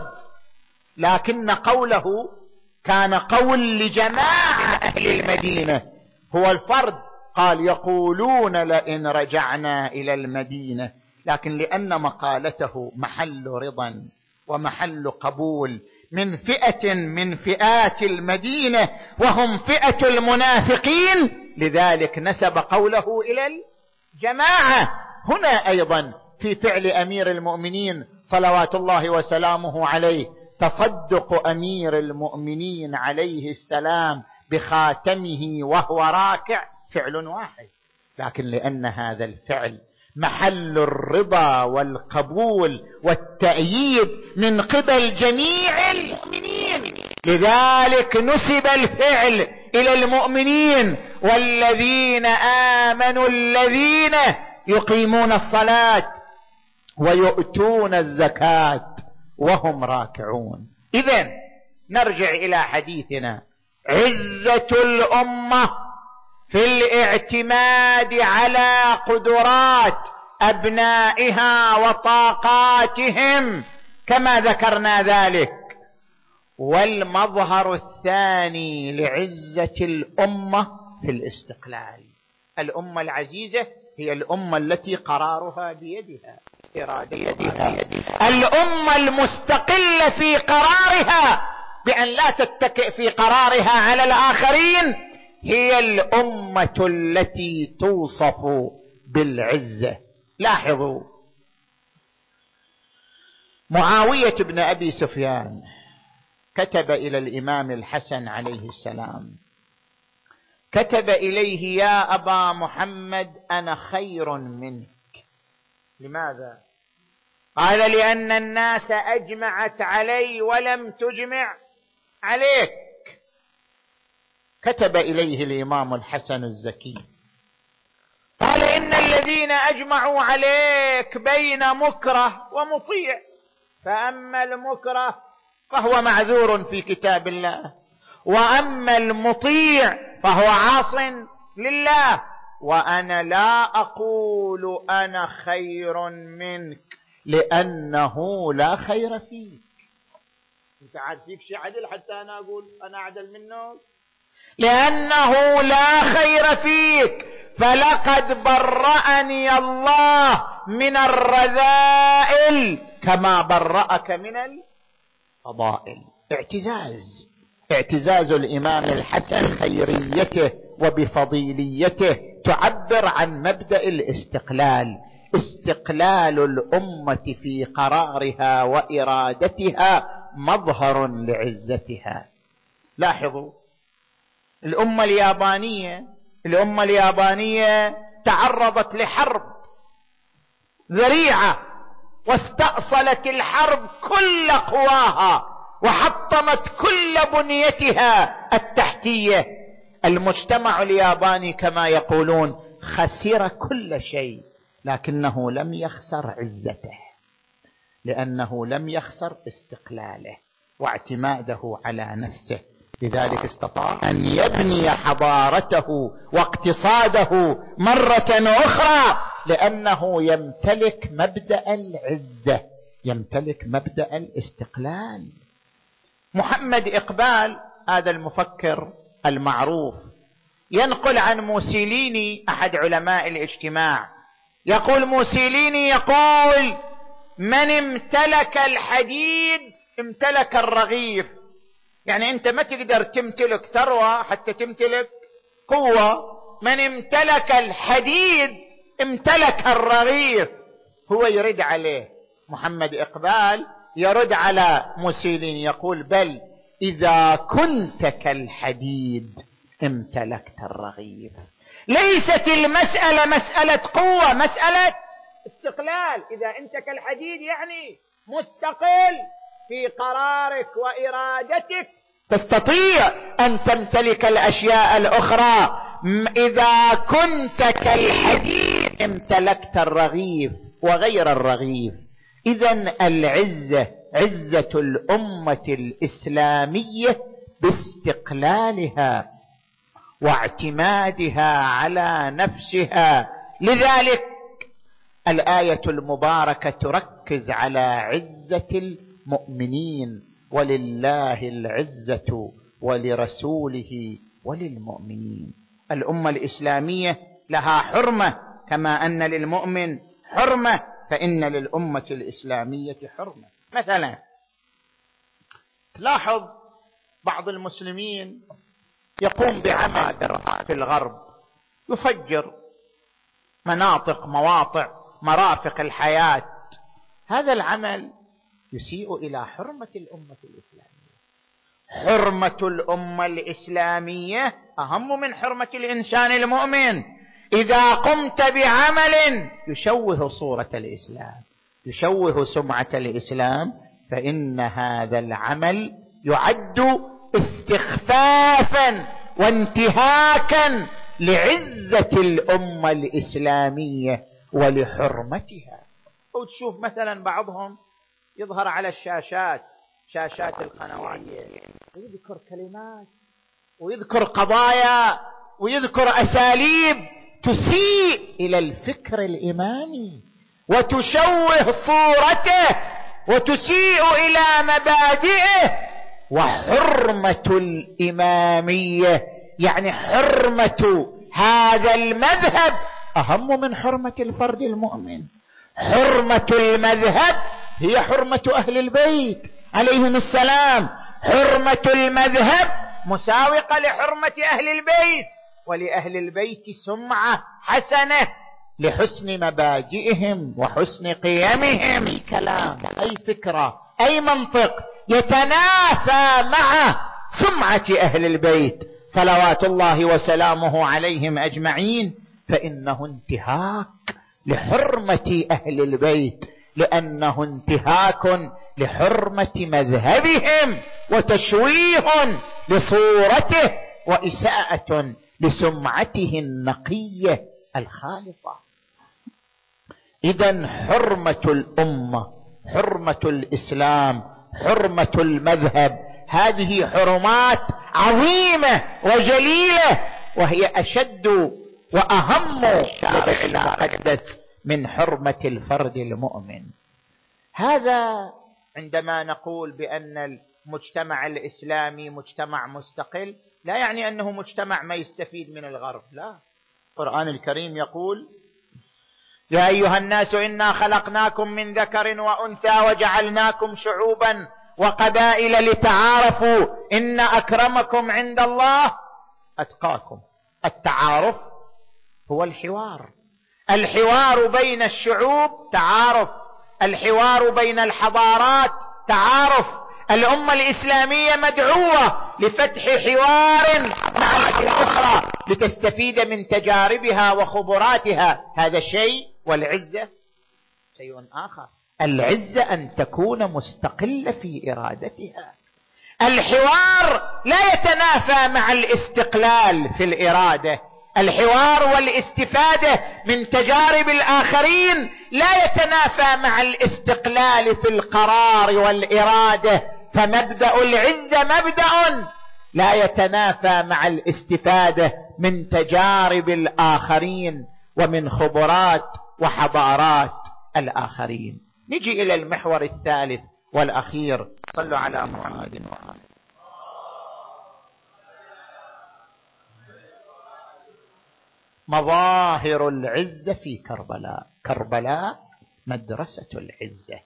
لكن قوله كان قول لجماعة أهل المدينة. هو الفرد قال: يقولون لئن رجعنا إلى المدينة، لكن لأن مقالته محل رضا ومحل قبول من فئة من فئات المدينة وهم فئة المنافقين، لذلك نسب قوله إلى الجماعة. هنا أيضا في فعل أمير المؤمنين صلوات الله وسلامه عليه تصدق أمير المؤمنين عليه السلام بخاتمه وهو راكع فعل واحد، لكن لأن هذا الفعل محل الرضا والقبول والتأييد من قبل جميع المؤمنين، لذلك نسب الفعل إلى المؤمنين: والذين آمنوا الذين يقيمون الصلاة ويؤتون الزكاة وهم راكعون. إذن نرجع إلى حديثنا: عزة الأمة في الاعتماد على قدرات أبنائها وطاقاتهم كما ذكرنا ذلك. والمظهر الثاني لعزة الأمة في الاستقلال. الأمة العزيزة هي الأمة التي قرارها بيدها، إرادتها. الأمة المستقلة في قرارها بأن لا تتكئ في قرارها على الآخرين هي الأمة التي توصف بالعزة. لاحظوا، معاوية بن أبي سفيان كتب إلى الإمام الحسن عليه السلام، كتب إليه: يا أبا محمد أنا خير منك. لماذا؟ قال: لأن الناس أجمعت علي ولم تجمع عليك. كتب إليه الإمام الحسن الزكي قال: فإن الذين أجمعوا عليك بين مكره ومطيع، فأما المكره فهو معذور في كتاب الله، وأما المطيع فهو عاص لله. وأنا لا أقول أنا خير منك لأنه لا خير فيك. أنت عاد فيك شيء عدل حتى أنا أقول أنا أعدل منه؟ لأنه لا خير فيك. فلقد برأني الله من الرذائل كما برأك من الفضائل. اعتزاز الإمام الحسن خيريته وبفضيليته تعبر عن مبدأ الاستقلال، استقلال الأمة في قرارها وإرادتها مظهر لعزتها. لاحظوا الأمة اليابانية تعرضت لحرب ذريعة، واستأصلت الحرب كل قواها وحطمت كل بنيتها التحتية. المجتمع الياباني كما يقولون خسر كل شيء، لكنه لم يخسر عزته، لأنه لم يخسر استقلاله واعتماده على نفسه. لذلك استطاع أن يبني حضارته واقتصاده مرة أخرى، لأنه يمتلك مبدأ العزة، يمتلك مبدأ الاستقلال. محمد إقبال هذا المفكر المعروف ينقل عن موسوليني أحد علماء الاجتماع، يقول موسوليني يقول: من امتلك الحديد امتلك الرغيف. يعني أنت ما تقدر تمتلك ثروة حتى تمتلك قوة. من امتلك الحديد امتلك الرغيف. هو يرد عليه محمد إقبال، يرد على موسوليني يقول: بل إذا كنت كالحديد امتلكت الرغيف. ليست المسألة مسألة قوة، مسألة استقلال. إذا أنت كالحديد يعني مستقل في قرارك وإرادتك، تستطيع أن تمتلك الأشياء الأخرى. إذا كنت كالحديد امتلكت الرغيف وغير الرغيف. إذن العزة عزة الأمة الإسلامية باستقلالها واعتمادها على نفسها. لذلك الآية المباركة تركز على عزة المؤمنين: ولله العزة ولرسوله وللمؤمنين. الأمة الإسلامية لها حرمة كما أن للمؤمن حرمة، فإن للأمة الإسلامية حرمة. مثلا لاحظ بعض المسلمين يقوم بعمل في الغرب، يفجر مواطع مرافق الحياة. هذا العمل يسيء إلى حرمة الأمة الإسلامية. حرمة الأمة الإسلامية أهم من حرمة الإنسان المؤمن. إذا قمت بعمل يشوه صورة الإسلام، يشوه سمعة الإسلام، فإن هذا العمل يعد استخفافا وانتهاكا لعزة الأمة الإسلامية ولحرمتها. وتشوف مثلا بعضهم يظهر على شاشات القنوات، ويذكر كلمات ويذكر قضايا ويذكر أساليب تسيء إلى الفكر الإمامي وتشوه صورته وتسيء إلى مبادئه. وحرمة الإمامية يعني حرمة هذا المذهب أهم من حرمة الفرد المؤمن. حرمة المذهب هي حرمة أهل البيت عليهم السلام. حرمة المذهب مساوقة لحرمة أهل البيت، ولأهل البيت سمعة حسنة لحسن مبادئهم وحسن قيمهم. أي كلام، أي فكرة، أي منطق يتنافى مع سمعة أهل البيت صلوات الله وسلامه عليهم أجمعين، فإنه انتهاك لحرمة أهل البيت، لأنه انتهاك لحرمة مذهبهم وتشويه لصورته وإساءة لسمعته النقية الخالصة. إذن حرمة الأمة، حرمة الإسلام، حرمة المذهب، هذه حرمات عظيمة وجليلة، وهي أشد وأهم الشرع المقدس من حرمة الفرد المؤمن. هذا عندما نقول بأن المجتمع الإسلامي مجتمع مستقل لا يعني أنه مجتمع ما يستفيد من الغرب، لا. القرآن الكريم يقول: يا أيها الناس إنا خلقناكم من ذكر وأنثى وجعلناكم شعوبا وقبائل لتعارفوا إن أكرمكم عند الله أتقاكم. التعارف هو الحوار، الحوار بين الشعوب تعارف، الحوار بين الحضارات تعارف. الأمة الإسلامية مدعوة لفتح حوار مع الأخرى لتستفيد من تجاربها وخبراتها، هذا شيء، والعزة شيء آخر. العزة أن تكون مستقلة في إرادتها. الحوار لا يتنافى مع الاستقلال في الإرادة. الحوار والاستفادة من تجارب الآخرين لا يتنافى مع الاستقلال في القرار والإرادة. فمبدأ العزة مبدأ لا يتنافى مع الاستفادة من تجارب الآخرين ومن خبرات وحضارات الآخرين. نجي إلى المحور الثالث والأخير. صلوا على محمد وآله. مظاهر العزة في كربلاء. كربلاء مدرسة العزة.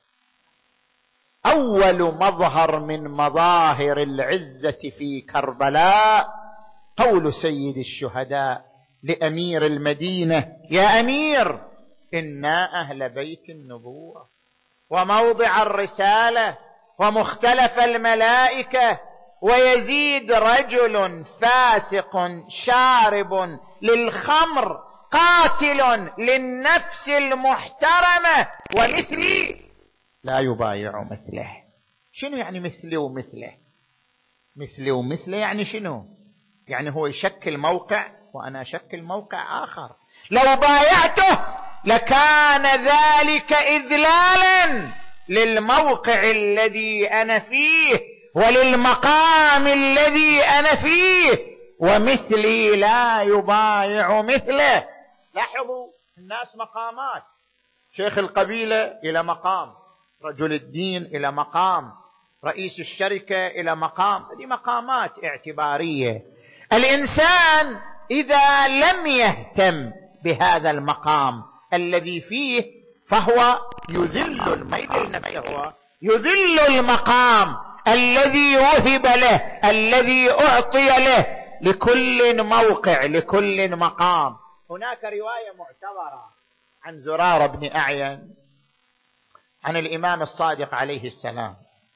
أول مظهر من مظاهر العزة في كربلاء قول سيد الشهداء لأمير المدينة: يا أمير، إنا أهل بيت النبوة وموضع الرسالة ومختلف الملائكة، ويزيد رجل فاسق شارب للخمر قاتل للنفس المحترمة ومثلي لا يبايع مثله. شنو يعني مثلي ومثله؟ مثلي ومثله يعني شنو؟ يعني هو يشكل موقع وأنا أشكل موقع آخر. لو بايعته لكان ذلك إذلالا للموقع الذي أنا فيه وللمقام الذي أنا فيه، ومثلي لا يبايع مثله. لاحظوا، الناس مقامات. شيخ القبيلة إلى مقام، رجل الدين إلى مقام، رئيس الشركة إلى مقام. هذه مقامات اعتبارية. الإنسان إذا لم يهتم بهذا المقام الذي فيه فهو يذل يذل المقام الذي وهب له، الذي أعطي له. لكل موقع، لكل مقام. هناك رواية معتبرة عن زرارة بن أعين عن الإمام الصادق عليه السلام: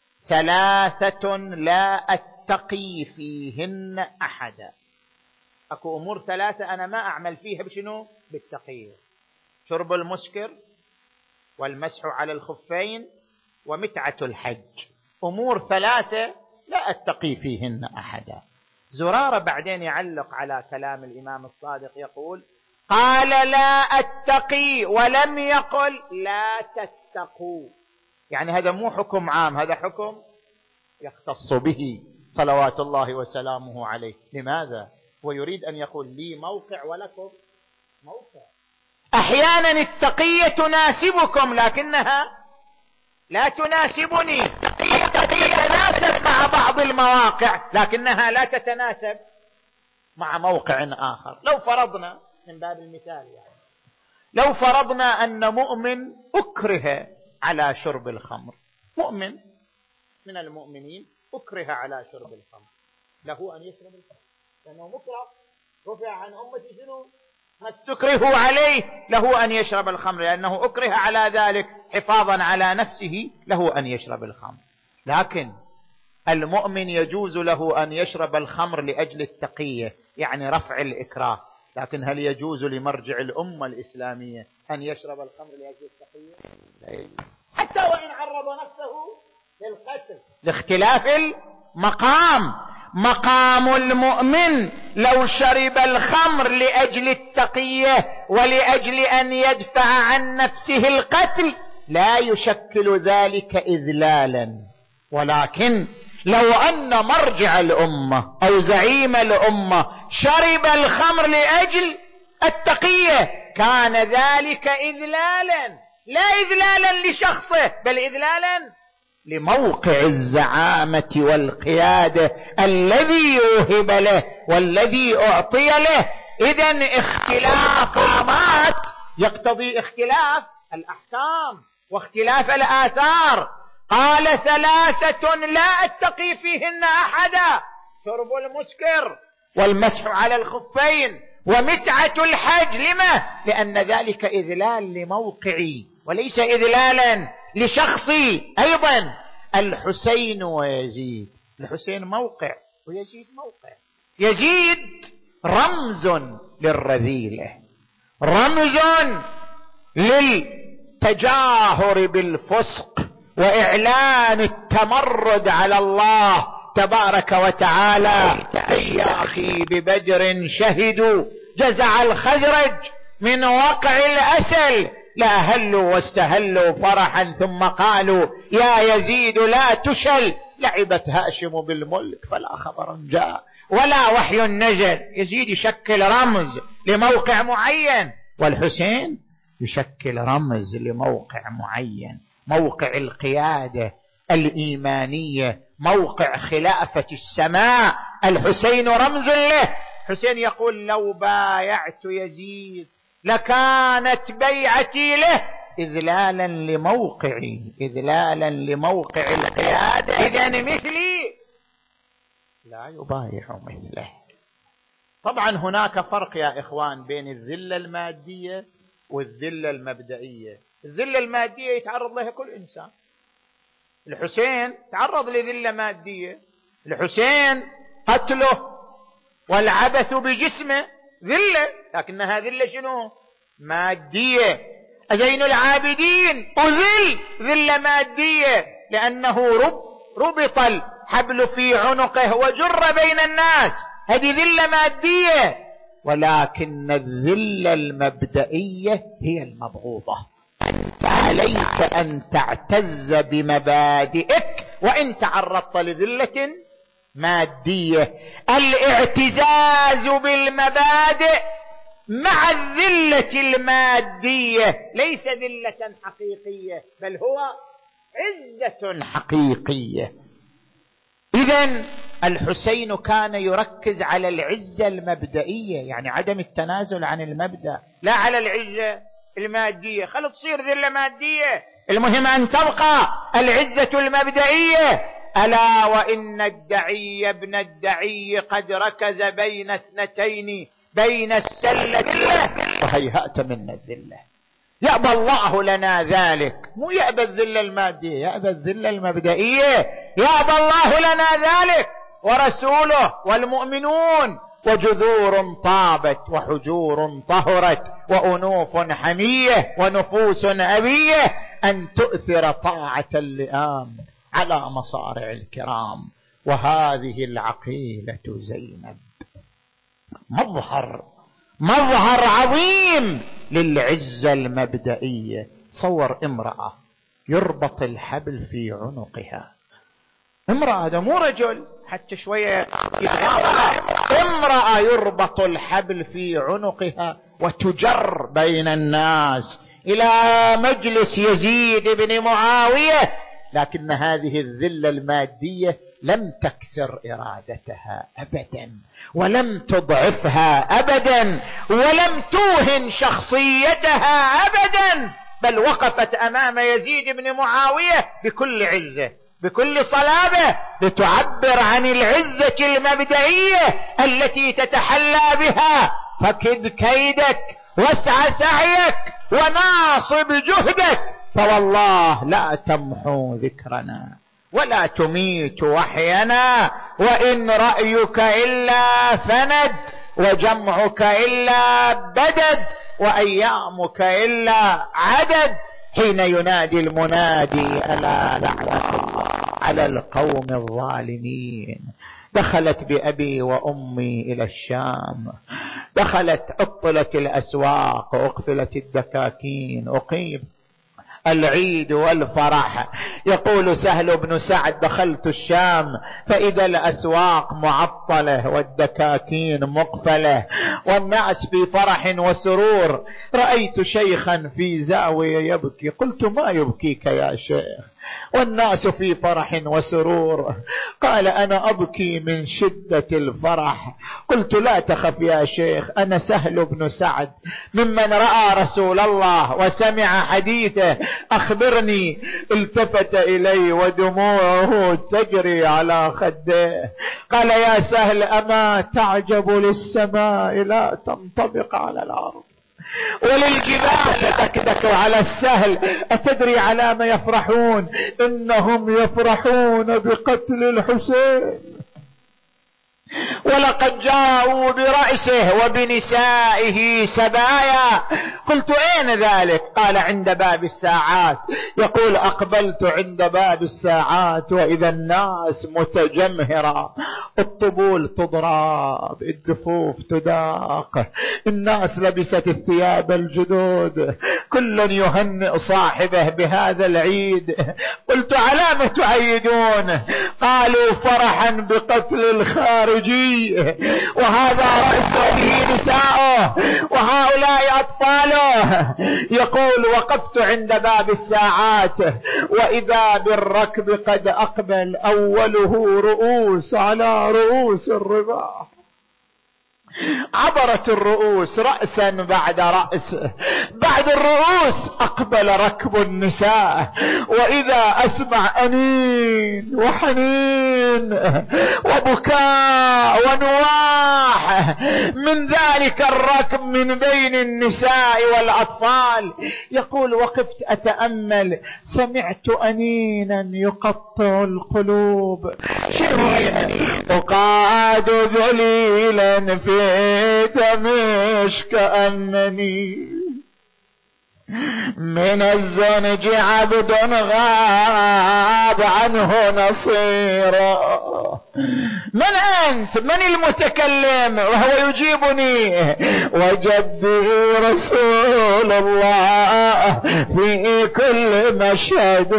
ثلاثة لا أتقي فيهن أحدا. أكو أمور ثلاثة أنا ما أعمل فيها بشنو؟ بالتقية: شرب المسكر، والمسح على الخفين، ومتعة الحج. أمور ثلاثة لا أتقي فيهن أحدا. زرارة بعدين يعلق على كلام الإمام الصادق يقول: قال لا أتقي، ولم يقل لا تتقوا. يعني هذا مو حكم عام، هذا حكم يختص به صلوات الله وسلامه عليه. لماذا؟ ويريد أن يقول لي موقع ولكم موقع. أحيانا التقية تناسبكم لكنها لا تناسبني. التقية تتناسب مع بعض المواقع لكنها لا تتناسب مع موقع آخر. لو فرضنا من باب المثال، يعني لو فرضنا أن مؤمن أكره على شرب الخمر، مؤمن من المؤمنين أكره على شرب الخمر، له أن يشرب الخمر لأنه مكره، رفع عن أمتي شنو؟ ما استكرهوا عليه، له أن يشرب الخمر لأنه أكره على ذلك حفاظا على نفسه، له أن يشرب الخمر. لكن المؤمن يجوز له أن يشرب الخمر لأجل التقية، يعني رفع الإكراه. لكن هل يجوز لمرجع الأمة الإسلامية أن يشرب الخمر لأجل التقية؟ لا يجوز، حتى وإن عرض نفسه للقتل، لاختلاف المقام. مقام المؤمن لو شرب الخمر لأجل التقية ولأجل أن يدفع عن نفسه القتل لا يشكل ذلك إذلالا، ولكن لو أن مرجع الأمة أو زعيم الأمة شرب الخمر لأجل التقية كان ذلك إذلالا، لا إذلالا لشخصه بل إذلالا لموقع الزعامة والقيادة الذي يوهب له والذي أعطي له. إذن اختلاف المقامات يقتضي اختلاف الأحكام واختلاف الآثار. قال 3 لا أتقي فيهن أحدا: شرب المسكر والمسح على الخفين ومتعة الحج. لما؟ لأن ذلك إذلال لموقعي وليس إذلالا لشخصي. أيضا الحسين ويزيد، الحسين موقع ويزيد موقع. يزيد رمز للرذيلة، رمز للتجاهر بالفسق وإعلان التمرد على الله تبارك وتعالى. يا أخي ببدر شهدوا جزع الخزرج من وقع الأسل، لا هلوا واستهلوا فرحا ثم قالوا يا يزيد لا تشل، لعبت هاشم بالملك فلا خبر جاء ولا وحي نزل. يزيد يشكل رمز لموقع معين، والحسين يشكل رمز لموقع معين، موقع القيادة الإيمانية، موقع خلافة السماء. الحسين رمز له. حسين يقول لو بايعت يزيد لكانت بيعتي له إذلالا لموقعي، إذلالا لموقع القيادة. إذن مثلي لا يبايع مثله. طبعا هناك فرق يا إخوان بين الذلة المادية والذلة المبدئية. الذلة المادية يتعرض لها كل إنسان. الحسين تعرض لذلة مادية، الحسين قتله والعبث بجسمه ذلة، لكنها ذلة شنو؟ مادية. زين العابدين أذل ذلة مادية لأنه ربط الحبل في عنقه وجر بين الناس، هذه ذلة مادية. ولكن الذلة المبدئية هي المبغوضة. أنت عليك أن تعتز بمبادئك وإن تعرضت لذلة مادية. الاعتزاز بالمبادئ مع الذلة المادية ليس ذلة حقيقية بل هو عزة حقيقية. إذن الحسين كان يركز على العزة المبدئية، يعني عدم التنازل عن المبدأ، لا على العزة المادية. خلوا تصير ذلة مادية، المهم أن تبقى العزة المبدئية. ألا وإن الدعي ابن الدعي قد ركز بين اثنتين، بين السلة ذلة وهيهات من الذلة. يأبى الله لنا ذلك، مو يأبى الذلة المادية، يأبى الذلة المبدئية. يأبى الله لنا ذلك ورسوله والمؤمنون. وجذور طابت وحجور طهرت وأنوف حمية ونفوس أبية أن تؤثر طاعة اللئام على مصارع الكرام. وهذه العقيلة زينب مظهر عظيم للعزة المبدئية. صور امرأة يربط الحبل في عنقها، امرأة هذا مو رجل حتى شوية، امرأة يربط الحبل في عنقها وتجر بين الناس إلى مجلس يزيد بن معاوية. لكن هذه الذلة المادية لم تكسر إرادتها أبدا، ولم تضعفها أبدا، ولم توهن شخصيتها أبدا، بل وقفت أمام يزيد بن معاوية بكل عزة بكل صلابة لتعبر عن العزة المبدئية التي تتحلى بها. فكد كيدك واسع سعيك وناصب جهدك، فوالله لا تمحو ذكرنا ولا تميت وحينا، وإن رأيك إلا فند وجمعك إلا بدد وأيامك إلا عدد. حين ينادي المنادي ألا لعنة الله على القوم الظالمين. دخلت بأبي وأمي إلى الشام، دخلت عطلت الأسواق وأقفلت الدكاكين، أقيم العيد والفرح. يقول سهل بن سعد: دخلت الشام فإذا الأسواق معطلة والدكاكين مقفلة والناس في فرح وسرور. رأيت شيخا في زاوية يبكي، قلت: ما يبكيك يا شيخ والناس في فرح وسرور؟ قال: أنا أبكي من شدة الفرح. قلت: لا تخف يا شيخ، أنا سهل بن سعد ممن رأى رسول الله وسمع حديثه، أخبرني. التفت إلي ودموعه تجري على خديه. قال: يا سهل، أما تعجب للسماء لا تنطبق على الأرض وللجبال تكدك على السهل؟ أتدري على ما يفرحون؟ إنهم يفرحون بقتل الحسين، ولقد جاءوا برأسه وبنسائه سبايا. قلت: أين ذلك؟ قال: عند باب الساعات. يقول: أقبلت عند باب الساعات وإذا الناس متجمهرة، الطبول تضرب، الدفوف تداق، الناس لبست الثياب الجدد، كل يهنئ صاحبه بهذا العيد. قلت: على ما تعيدون؟ قالوا: فرحا بقتل الخارج، وهذا رأسه نساؤه وهؤلاء أطفاله. يقول: وقفت عند باب الساعات وإذا بالركب قد أقبل، أوله رؤوس على رؤوس الرباح، عبرت الرؤوس رأسا بعد رأس، بعد الرؤوس أقبل ركب النساء، وإذا أسمع أنين وحنين وبكاء ونواح من ذلك الركب من بين النساء والأطفال. يقول: وقفت أتأمل، سمعت أنينا يقطع القلوب، أقعد ذليلا في دمشق أنني من الزنج عبد غاب عنه نصيرا. من أنت؟ من المتكلم؟ وهو يجيبني: وجدي رسول الله في كل مشهد،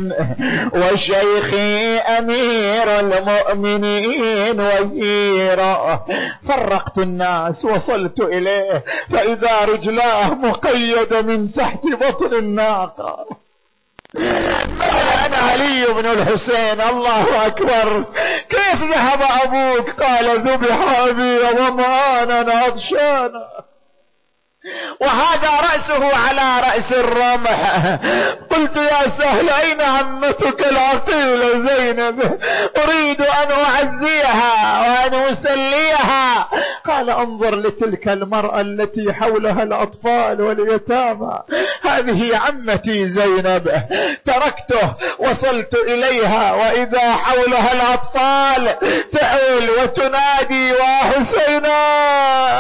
وشيخي أمير المؤمنين وزيرا. فرقت الناس، وصلت إليه فإذا رجلاه مقيدة من تحت بطن الناقة. أنا علي بن الحسين. الله أكبر! كيف ذهب أبوك؟ قال: ذبح أبي ومعانا عطشانا. وهذا رأسه على رأس الرمح. قلت: يا سهل، أين عمتك العقيلة زينب؟ أريد أن أعزيها وأن أسليها. قال: انظر لتلك المرأة التي حولها الأطفال واليتامى، هذه عمتي زينب. تركته وصلت إليها وإذا حولها الأطفال تعول وتنادي: وحسينا.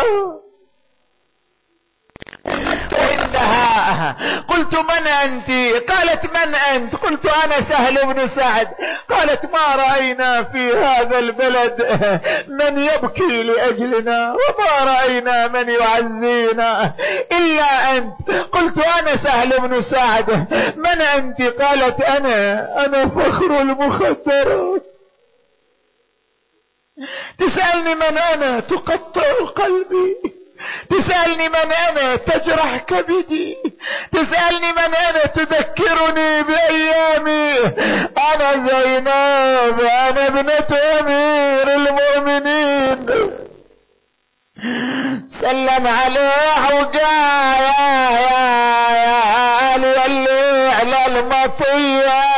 عندها قلت: من أنت؟ قالت: من أنت؟ قلت: أنا سهل بن سعد. قالت: ما رأينا في هذا البلد من يبكي لأجلنا، وما رأينا من يعزينا إلا أنت. قلت: أنا سهل بن سعد. من أنت؟ قالت: أنا فخر المخدرات. تسألني من أنا؟ تقطع قلبي. تسألني من أنا؟ تجرح كبدي. تسألني من أنا؟ تذكرني بأيامي. أنا زينب، أنا ابنة أمير المؤمنين. سلم عليه وقال: يا اللي على المطية،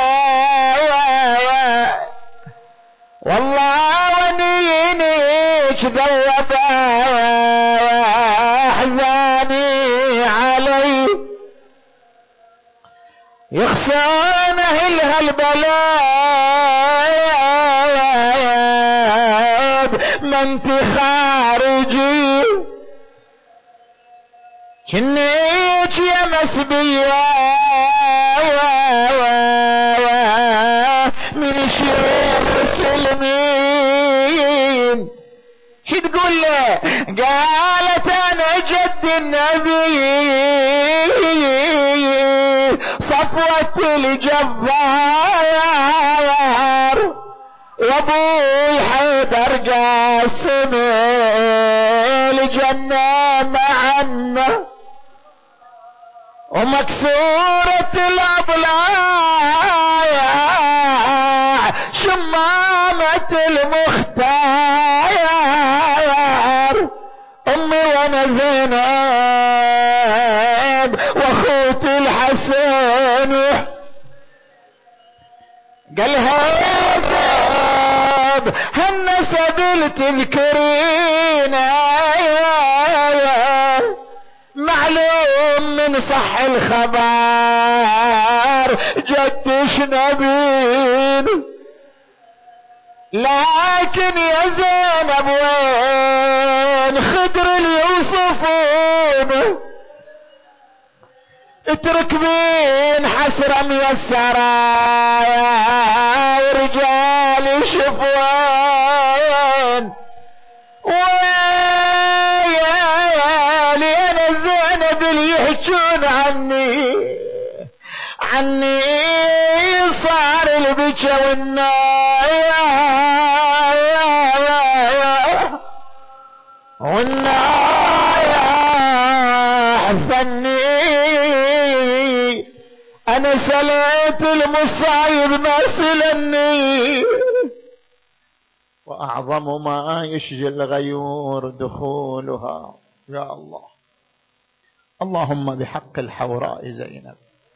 والله ونينيش ذوبا أحزاني علي، يخسون أهلها البلاد ما انت خارجي، كنيك يا مسبية من شيخ سلمي اقول له قالت انا جد النبي صفوة الجبار وابوي حيدر قاسم الجنة معنا ومكسورة الأضلاع شمامة المختار أمي وأنا زينب وأخوتي الحسن قالها زينب هالنسب تذكرينا معلوم من صح الخبر جدش نبين لكن يا زينب وين خدر اللي يوصفون اترك بين حسرة ميسرة ورجال شفوان ويالي انا زينب اللي يحجون عني صار البكا والنايا فني انا سليت المصايب ما سلني واعظم ما يشجي الغيور دخولها. يا الله اللهم بحق الحوراء زينب،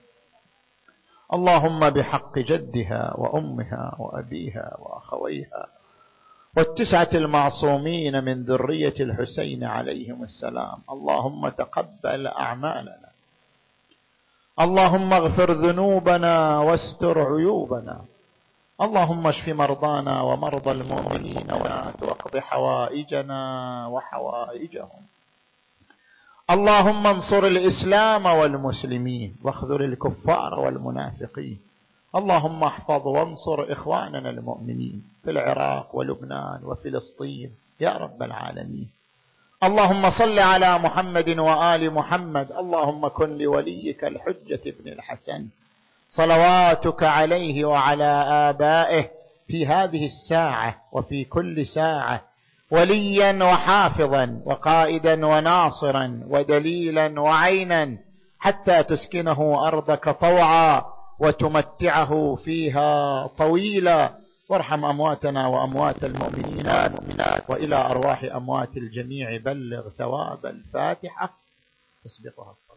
اللهم بحق جدها وامها وابيها واخويها والتسعة المعصومين من ذرية الحسين عليهم السلام، اللهم تقبل أعمالنا، اللهم اغفر ذنوبنا واستر عيوبنا، اللهم اشف مرضانا ومرضى المؤمنين واقض حوائجنا وحوائجهم، اللهم انصر الإسلام والمسلمين واخذل الكفار والمنافقين، اللهم احفظ وانصر إخواننا المؤمنين في العراق ولبنان وفلسطين يا رب العالمين. اللهم صل على محمد وآل محمد، اللهم كن لوليك الحجة ابن الحسن صلواتك عليه وعلى آبائه في هذه الساعة وفي كل ساعة وليا وحافظا وقائدا وناصرا ودليلا وعينا حتى تسكنه أرضك طوعا وتمتعه فيها طويلا، وارحم أمواتنا وأموات المؤمنين والمؤمنات، وإلى أرواح أموات الجميع بلغ ثواب الفاتحة تسبقها الصلاة.